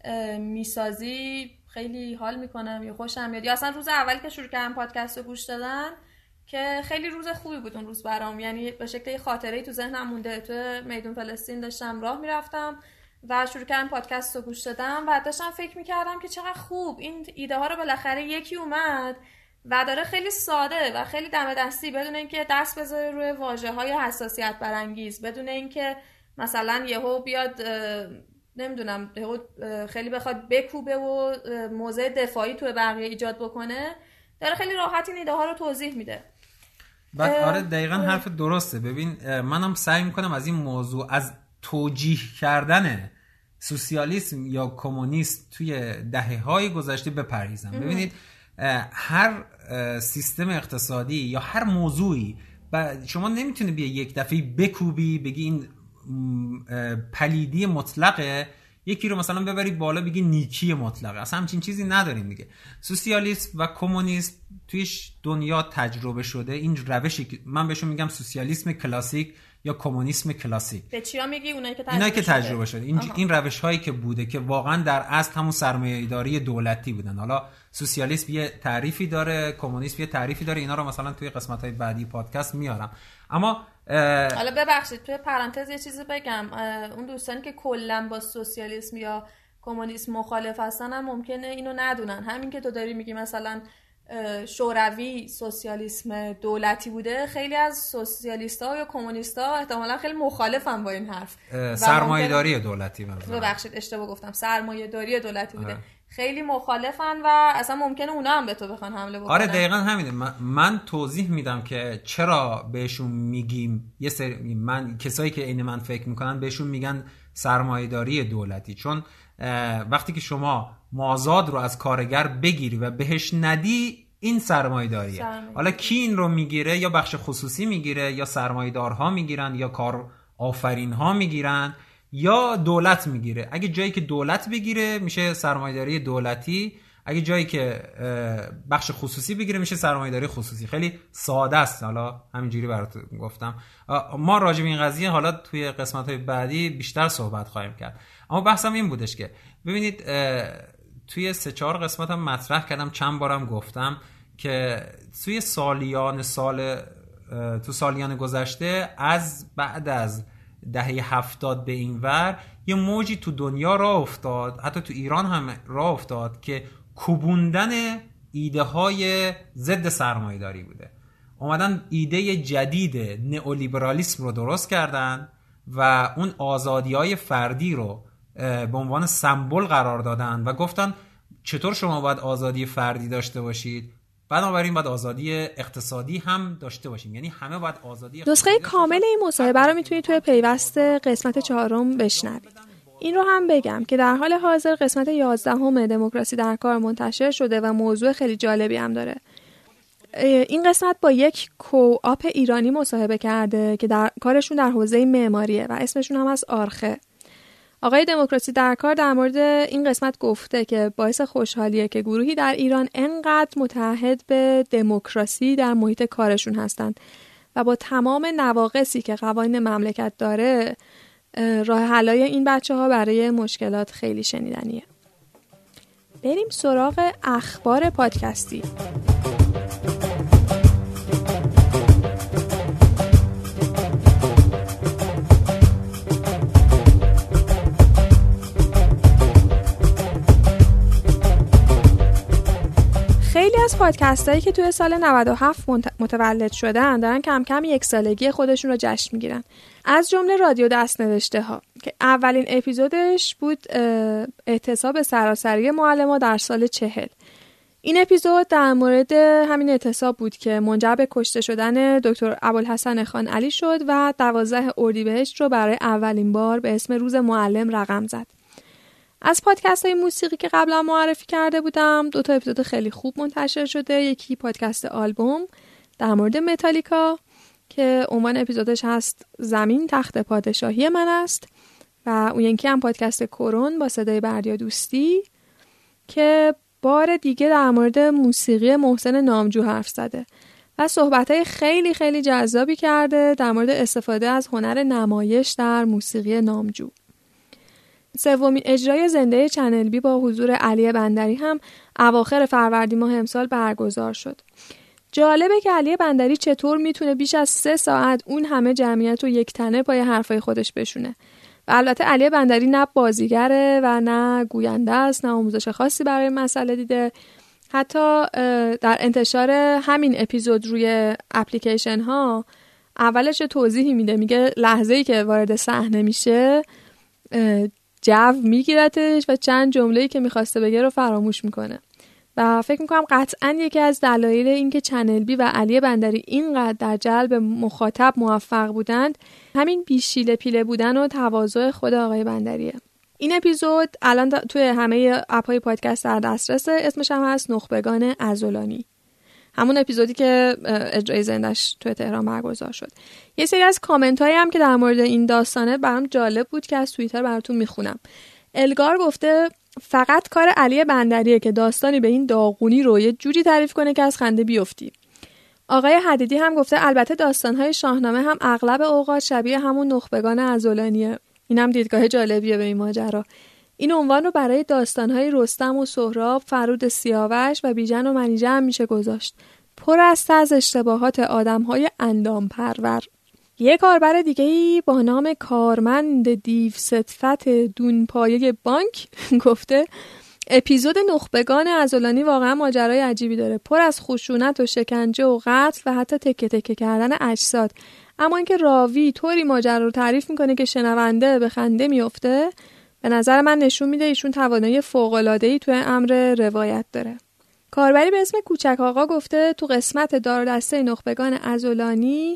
میسازی خیلی حال میکنم یا خوشم میاد، یا اصلا روز اولی که شروع کردم پادکست رو گوش دادن که خیلی روز خوبی بود اون روز برام، یعنی به شکلی خاطره‌ای تو ذهنم مونده. تو میدون فلسطین داشتم راه میرفتم و شروع کردم پادکست رو گوش دادم و داشتم فکر میکردم که چقدر خوب این ایده ها رو بالاخره یکی اومد و داره خیلی ساده و خیلی دم دستی، بدون اینکه دست بذاره روی واژه‌های حساسیت برانگیز، بدون اینکه مثلا یهو بیاد نمیدونم خیلی بخواد بکوبه و موضع دفاعی تو بقیه ایجاد بکنه، داره خیلی راحت این ایده ها رو توضیح میده. آره دقیقاً حرف درسته. ببین منم سعی میکنم از این موضوع، از توجیه کردن سوسیالیسم یا کمونیسم توی دهه‌های گذشته بپرهیزم. ببینید هر سیستم اقتصادی یا هر موضوعی شما نمیتونی بیا یک دفعه بکوبی بگی این پلیدی مطلقه، یکی رو مثلا ببری بالا بگی نیکی مطلقه. اصلا همچین چیزی نداریم دیگه. سوسیالیسم و کمونیسم تویش دنیا تجربه شده. این روشی که من بهشون میگم سوسیالیسم کلاسیک یا کمونیسم کلاسیک. به چیا میگی؟ اونایی که تجربه شده. این روش هایی که بوده که واقعا در اصل همون سرمایه‌داری دولتی بودن. حالا سوسیالیسم یه تعریفی داره، کمونیسم یه تعریفی داره، اینا رو مثلا توی قسمت‌های بعدی پادکست میارم. اما حالا ببخشید توی پرانتز یه چیزی بگم، اون دوستانی که کلا با سوسیالیسم یا کمونیسم مخالف هستن هم ممکنه اینو ندونن. همین که تو داری میگی مثلا شوروی سوسیالیسم دولتی بوده، خیلی از سوسیالیست‌ها یا کمونیست‌ها احتمالاً خیلی مخالفن با این حرف. سرمایه‌داری دولتی ببخشید اشتباه گفتم، سرمایه‌داری دولتی بوده. خیلی مخالفن و اصلا ممکنه اونا هم به تو بخوان حمله بکنن. آره دقیقاً همینه. من توضیح میدم که چرا بهشون میگیم یه سری کسایی که عین من فکر میکنن بهشون میگن سرمایه‌داری دولتی، چون وقتی که شما مازاد رو از کارگر بگیری و بهش ندی این سرمایه‌داریه. حالا کی این رو میگیره؟ یا بخش خصوصی میگیره، یا سرمایه‌دارها میگیرن، یا کار آفرین‌ها میگیرن، یا دولت میگیره. اگه جایی که دولت بگیره میشه سرمایه‌داری دولتی، اگه جایی که بخش خصوصی بگیره میشه سرمایه‌داری خصوصی. خیلی ساده است، حالا همینجوری براتون گفتم. ما راجع به این قضیه حالا توی قسمت‌های بعدی بیشتر صحبت خواهیم کرد. اما بحثم این بودش که ببینید توی 3-4 قسمت هم مطرح کردم، چند بارم گفتم که توی سالیان گذشته از بعد از دهه 70 به این ور یه موجی تو دنیا راه افتاد، حتی تو ایران هم راه افتاد که کوبوندن ایده های ضد سرمایه‌داری بوده. اومدن ایده جدید نئولیبرالیسم رو درست کردن و اون آزادی‌های فردی رو به عنوان سمبل قرار دادن و گفتن چطور شما باید آزادی فردی داشته باشید، بنابراین باید آزادی اقتصادی هم داشته باشیم، یعنی همه باید آزادی. نسخه کامل این مصاحبه رو میتونید توی پیوست قسمت 4 بشنوید. این رو هم بگم که در حال حاضر قسمت 11 دموکراسی در کار منتشر شده و موضوع خیلی جالبی هم داره. این قسمت با یک کوآپ ایرانی مصاحبه کرده که در کارشون در حوزه معماریه و اسمشون هم از آرخه. آقای دموکراسی در کار در مورد این قسمت گفته که باعث خوشحالیه که گروهی در ایران انقدر متحد به دموکراسی در محیط کارشون هستند و با تمام نواقصی که قوانین مملکت داره راه حلای این بچه‌ها برای مشکلات خیلی شنیدنیه. بریم سراغ اخبار پادکستی. خیلی از پادکست هایی که توی سال 97 متولد شدن دارن کم کم 1 سالگی خودشون رو جشن میگیرن. از جمله رادیو دستنوشته ها که اولین اپیزودش بود اعتصاب سراسری معلما در سال 40. این اپیزود در مورد همین اعتصاب بود که منجر به کشته شدن دکتر ابوالحسن خان علی شد و 12 اردیبهشت رو برای اولین بار به اسم روز معلم رقم زد. از پادکست های موسیقی که قبلا معرفی کرده بودم 2 اپیزود خیلی خوب منتشر شده. یکی پادکست آلبوم در مورد متالیکا که عنوان اپیزودش هست زمین تخت پادشاهی من است و اون یکی هم پادکست کرون با صدای بردیا دوستی که بار دیگه در مورد موسیقی محسن نامجو حرف زده و صحبت‌های خیلی خیلی جذابی کرده در مورد استفاده از هنر نمایش در موسیقی نامجو. 3 اجرای زنده چنل بی با حضور علی بندری هم اواخر فروردین ماه امسال برگزار شد. جالبه که علی بندری چطور میتونه بیش از 3 ساعت اون همه جمعیت رو یک تنه پای حرفای خودش بشونه. و البته علی بندری نه بازیگره و نه گوینده است، نه آموزش خاصی برای مسئله دیده. حتی در انتشار همین اپیزود روی اپلیکیشن ها اولش توضیحی میده، میگه لحظه‌ای که وارد صحنه میشه جو میگیرتش و چند جمله‌ای که میخواسته بگه رو فراموش میکنه و فکر میکنم قطعاً یکی از دلایل این که چنل بی و علی بندری اینقدر در جلب مخاطب موفق بودند همین بیشیله پیله بودن و تواضع خود آقای بندریه. این اپیزود الان توی همه اپ‌های پادکست در دسترسه. اسمش هم هست نخبگان عضلانی، همون اپیزودی که اجرای زندش توی تهران برگزار شد. یه سری از کامنت‌هایی هم که در مورد این داستانه برام جالب بود که از توییتر براتون میخونم. الگار گفته فقط کار علی بندریه که داستانی به این داغونی رو یه جوری تعریف کنه که از خنده بیفتی. آقای حدیدی هم گفته البته داستان‌های شاهنامه هم اغلب اوقات شبیه همون نخبگان عضلانیه. اینم دیدگاه جالبیه به این ماجرا. این عنوان رو برای داستان‌های رستم و سهراب، فرود سیاوش و بیژن و منیژه هم میشه گذاشت. پر است از اشتباهات آدم‌های اندام پرور. یک کاربر دیگه‌ای با نام کارمند دیو ستفت دونپایه بانک گفته اپیزود نخبگان عضلانی واقعا ماجرای عجیبی داره، پر از خشونت و شکنجه و قتل و حتی تکه تکه کردن اجساد، اما اینکه راوی طوری ماجرا رو تعریف میکنه که شنونده به خنده میفته، به نظر من نشون میده ایشون توانایی فوق‌العاده‌ای توی امر روایت داره. کاربری به اسم کوچک آقا گفته تو قسمت دار دسته نخبگان عضلانی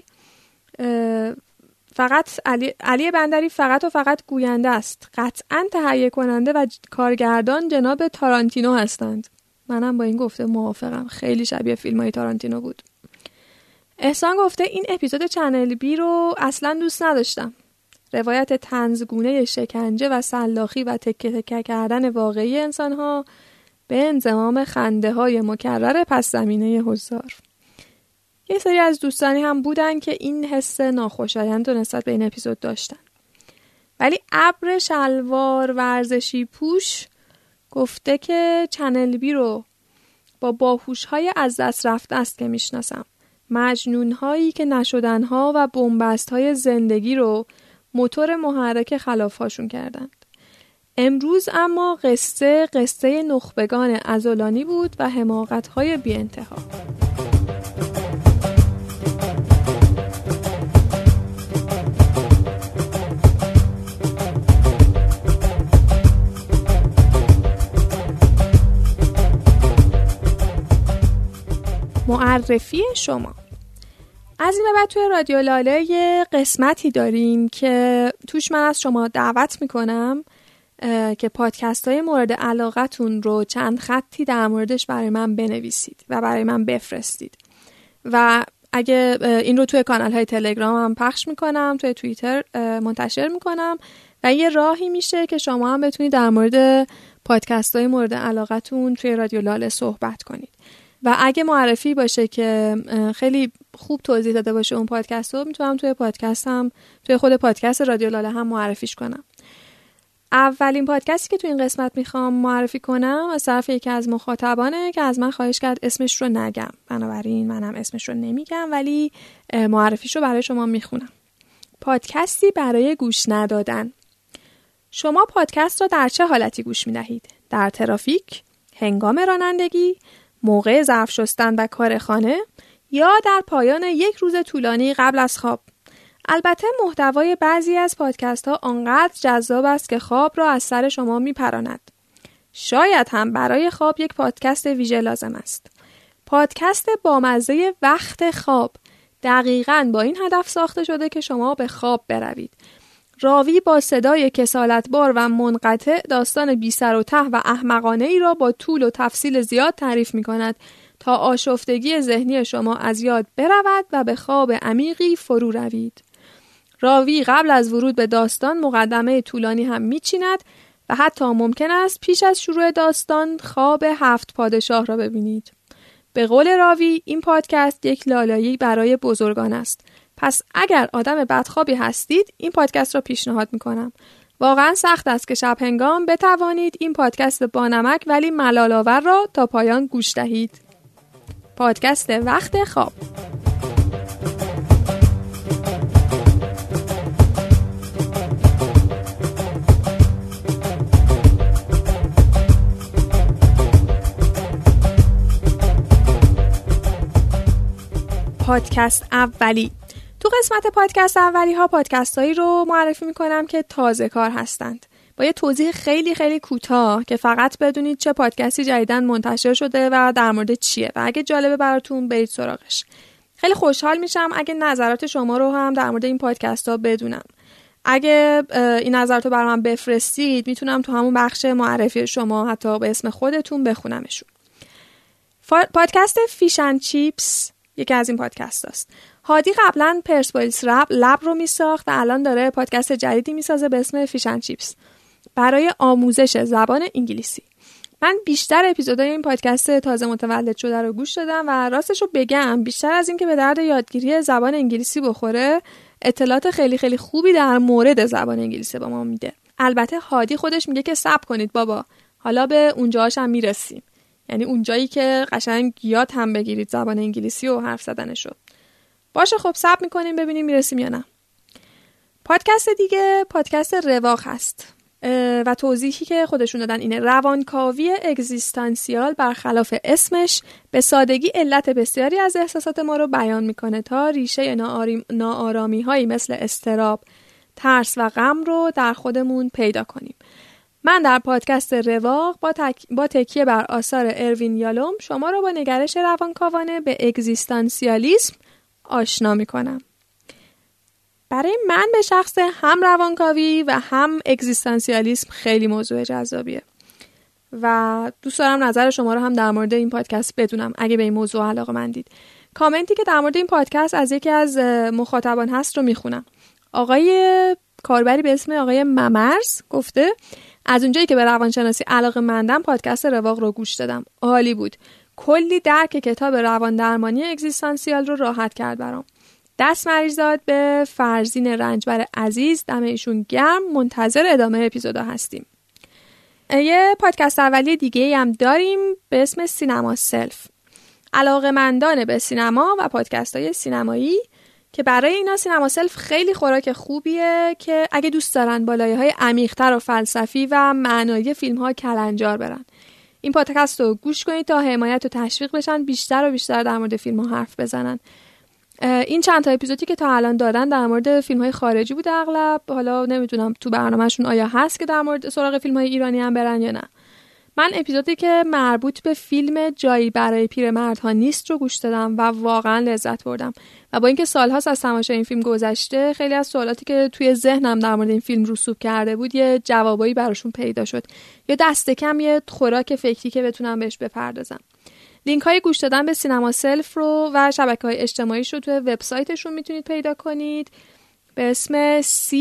فقط علی بندری فقط و فقط گوینده است، قطعاً تهیه کننده و کارگردان جناب تارانتینو هستند. منم با این گفته موافقم، خیلی شبیه فیلم‌های تارانتینو بود. احسان گفته این اپیزود چنل بی رو اصلاً دوست نداشتم. روایت طنزگونه شکنجه و سلاخی و تکه تکه کردن واقعی انسانها به انضمام خنده های مکرر پس زمینه حضار. یه سری از دوستانی هم بودن که این حس ناخوشایند رو نسبت به این اپیزود داشتن. ولی ابر شلوار ورزشی پوش گفته که چنل بی رو با باهوش‌های از دست رفته است که میشناسم. مجنون‌هایی که نشدن‌ها و بنبست‌های زندگی رو موتور محرک خلاف‌هاشون کردند. امروز اما قصه نخبگان عضلانی بود و حماقت‌های بی‌انتها. معرفی شما. از این به بعد توی رادیو لاله یه قسمتی داریم که توش من از شما دعوت میکنم که پادکست های مورد علاقتون رو چند خطی در موردش برای من بنویسید و برای من بفرستید و اگه این رو توی کانال های تلگرام هم پخش میکنم، توی توییتر منتشر میکنم و یه راهی میشه که شما هم بتونید در مورد پادکست های مورد علاقتون توی رادیو لاله صحبت کنید. و اگه معرفی باشه که خیلی خوب توضیح داده باشه اون پادکست رو، میتونم توی خود پادکست رادیو لاله هم معرفیش کنم. اولین پادکستی که توی این قسمت میخوام معرفی کنم از طرف یکی از مخاطبانه که از من خواهش کرد اسمش رو نگم، بنابراین منم اسمش رو نمیگم ولی معرفیش رو برای شما میخونم. پادکستی برای گوش ندادن. شما پادکست رو در چه حالتی گوش میدهید؟ در ترافیک، هنگام رانندگی، موقع ظرف شستن و کار خانه یا در پایان یک روز طولانی قبل از خواب؟ البته محتوای بعضی از پادکست ها آنقدر جذاب است که خواب را از سر شما میپراند. شاید هم برای خواب یک پادکست ویژه لازم است. پادکست بامزه وقت خواب دقیقاً با این هدف ساخته شده که شما به خواب بروید. راوی با صدای کسالتبار و منقطع داستان بی سر و ته و احمقانه ای را با طول و تفصیل زیاد تعریف می کند تا آشفتگی ذهنی شما از یاد برود و به خواب عمیقی فرو روید. راوی قبل از ورود به داستان مقدمه طولانی هم می چیند و حتی ممکن است پیش از شروع داستان خواب 7 پادشاه را ببینید. به قول راوی این پادکست یک لالایی برای بزرگان است. پس اگر آدم بدخوابی هستید این پادکست را پیشنهاد میکنم. واقعا سخت است که شب هنگام بتوانید این پادکست بانمک ولی ملال‌آور را تا پایان گوش دهید. پادکست وقت خواب. پادکست اولی. تو قسمت پادکست اولی ها پادکست هایی رو معرفی میکنم که تازه کار هستند. با یه توضیح خیلی خیلی کوتاه که فقط بدونید چه پادکستی جدیداً منتشر شده و در مورد چیه و اگه جالبه براتون برید سراغش. خیلی خوشحال میشم اگه نظرات شما رو هم در مورد این پادکست ها بدونم. اگه این نظرات رو برام بفرستید میتونم تو همون بخش معرفی شما حتی به اسم خودتون بخونمشون. پادکست فیش اند چیپس یکی از این پادکست هست. هادی قبلا پرسپولیس لب رو میساخت و الان داره پادکست جدیدی میسازه به اسم فیش اند چیپس برای آموزش زبان انگلیسی. من بیشتر اپیزودهای این پادکست تازه متولد شده رو گوش دادم و راستش رو بگم بیشتر از این که به درد یادگیری زبان انگلیسی بخوره اطلاعات خیلی خیلی خوبی در مورد زبان انگلیسی به ما میده. البته هادی خودش میگه که صبر کنید بابا، حالا به اونجاش هم میرسیم، یعنی اونجایی که قشنگ یاد هم بگیرید زبان انگلیسی و حرف زدنشو. باشه خب صبر میکنیم ببینیم میرسیم یا نه. پادکست دیگه پادکست رواق هست و توضیحی که خودشون دادن اینه: روانکاوی اگزیستانسیال برخلاف اسمش به سادگی علت بسیاری از احساسات ما رو بیان میکنه تا ریشه ناآرامی هایی مثل اضطراب، ترس و غم رو در خودمون پیدا کنیم. من در پادکست رواق با تکیه بر آثار اروین یالوم شما رو با نگرش روانکاوانه به اگزیستانسیالیسم آشنا میکنم. برای من به شخص هم روانکاوی و هم اگزیستانسیالیسم خیلی موضوع جذابیه و دوست دارم نظر شما رو هم در مورد این پادکست بدونم اگه به این موضوع علاقه‌مندید. کامنتی که در مورد این پادکست از یکی از مخاطبان هست رو میخونم. آقای کاربری به اسم آقای ممرز گفته از اونجایی که به روانشناسی علاقه‌مندم پادکست رواق رو گوش دادم. عالی بود. کلی درک کتاب روان درمانی اگزیستانسیال رو راحت کرد برام. دست مریض داد به فرزین رنجبر عزیز، دم ایشون گرم. منتظر ادامه اپیزودا هستیم. یه پادکست اولیه دیگه هم داریم به اسم سینما سلف. علاقه‌مندان به سینما و پادکست‌های سینمایی که برای اینا سینما سلف خیلی خوراک خوبیه که اگه دوست دارن با لایه‌های عمیق‌تر و فلسفی و معنایی فیلم‌ها کلنجار برن. این پادکست رو گوش کنید تا حمایت و تشویق بشن بیشتر و بیشتر در مورد فیلم‌ها حرف بزنن. این چند تا اپیزودی که تا الان دادن در مورد فیلم‌های خارجی بوده اغلب. حالا نمیدونم تو برنامه‌شون آیا هست که در مورد سراغ فیلم‌های ایرانی هم برن یا نه. من اپیزودی که مربوط به فیلم جایی برای پیرمردها نیست رو گوش دادم و واقعا لذت بردم و با اینکه سال‌هاست از تماشای این فیلم گذشته خیلی از سوالاتی که توی ذهنم در مورد این فیلم رسوب کرده بود یه جوابایی براشون پیدا شد یا دست کم یه خوراک فکری که بتونم بهش بپردازم. لینک های گوش دادن به سینما سلف رو و شبکه‌های اجتماعیش رو توی وبسایتشون میتونید پیدا کنید به اسم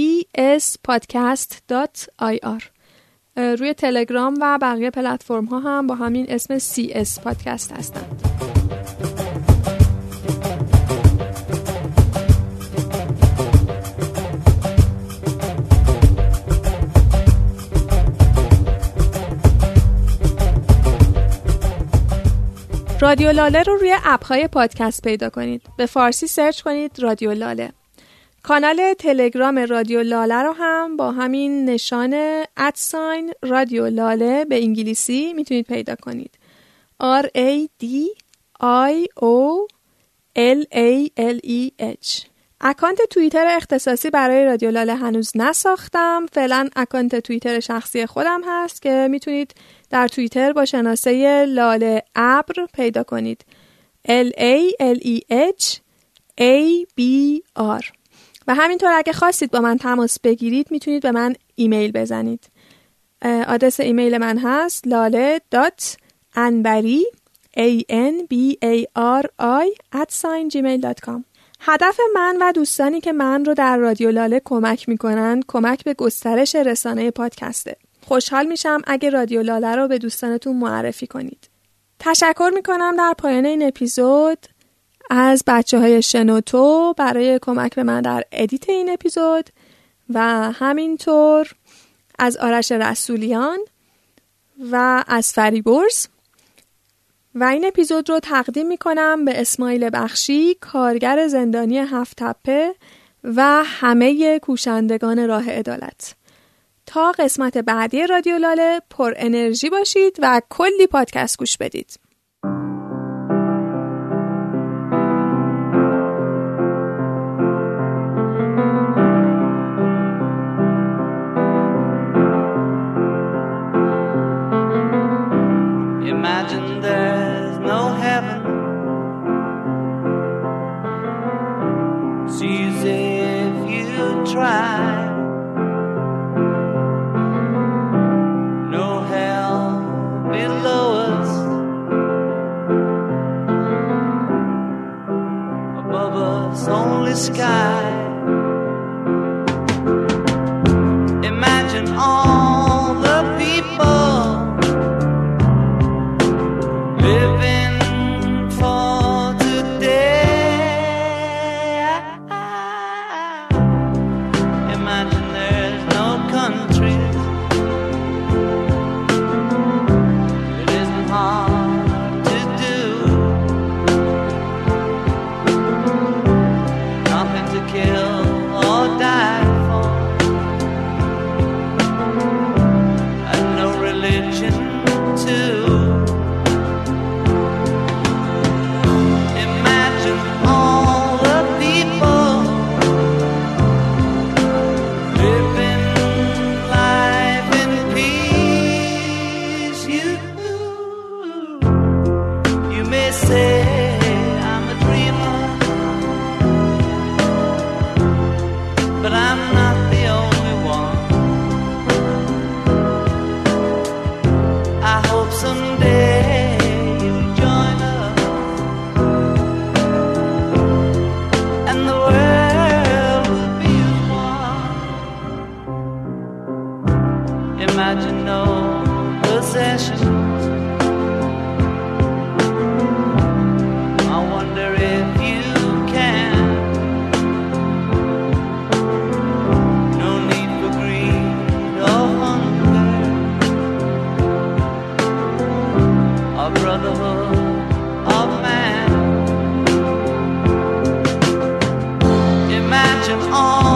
cspodcast.ir. روی تلگرام و بقیه پلتفرم ها هم با همین اسم CS پادکست هستند. رادیو لاله رو روی اپ‌های پادکست پیدا کنید. به فارسی سرچ کنید رادیو لاله. کانال تلگرام رادیو لاله رو هم با همین نشان رادیو لاله به انگلیسی میتونید پیدا کنید. RADIOLALEH. اکانت توییتر اختصاصی برای رادیو لاله هنوز نساختم. فعلا اکانت توییتر شخصی خودم هست که میتونید در توییتر با شناسه لاله ابر پیدا کنید. LALEHABR. و همینطور اگه خواستید با من تماس بگیرید میتونید به من ایمیل بزنید. آدرس ایمیل من هست lale.anbari@gmail.com. هدف من و دوستانی که من رو در رادیو لاله کمک میکنن کمک به گسترش رسانه پادکسته. خوشحال میشم اگه رادیو لاله رو به دوستانتون معرفی کنید. تشکر میکنم در پایان این اپیزود از بچه‌های شنوتو برای کمک به من در ادیت این اپیزود و همینطور از آرش رسولیان و از فریبرز و این اپیزود رو تقدیم میکنم به اسماعیل بخشی، کارگر زندانی هفت تپه و همه کوشندگان راه عدالت. تا قسمت بعدی رادیو لاله پر انرژی باشید و کلی پادکست گوش بدید. Imagine there's no heaven. See as if you try. No hell below us. Above us only sky. Imagine all the people living for today. Imagine there's no countries. It isn't hard to do. Nothing to kill or die for. And no religion too. imagine all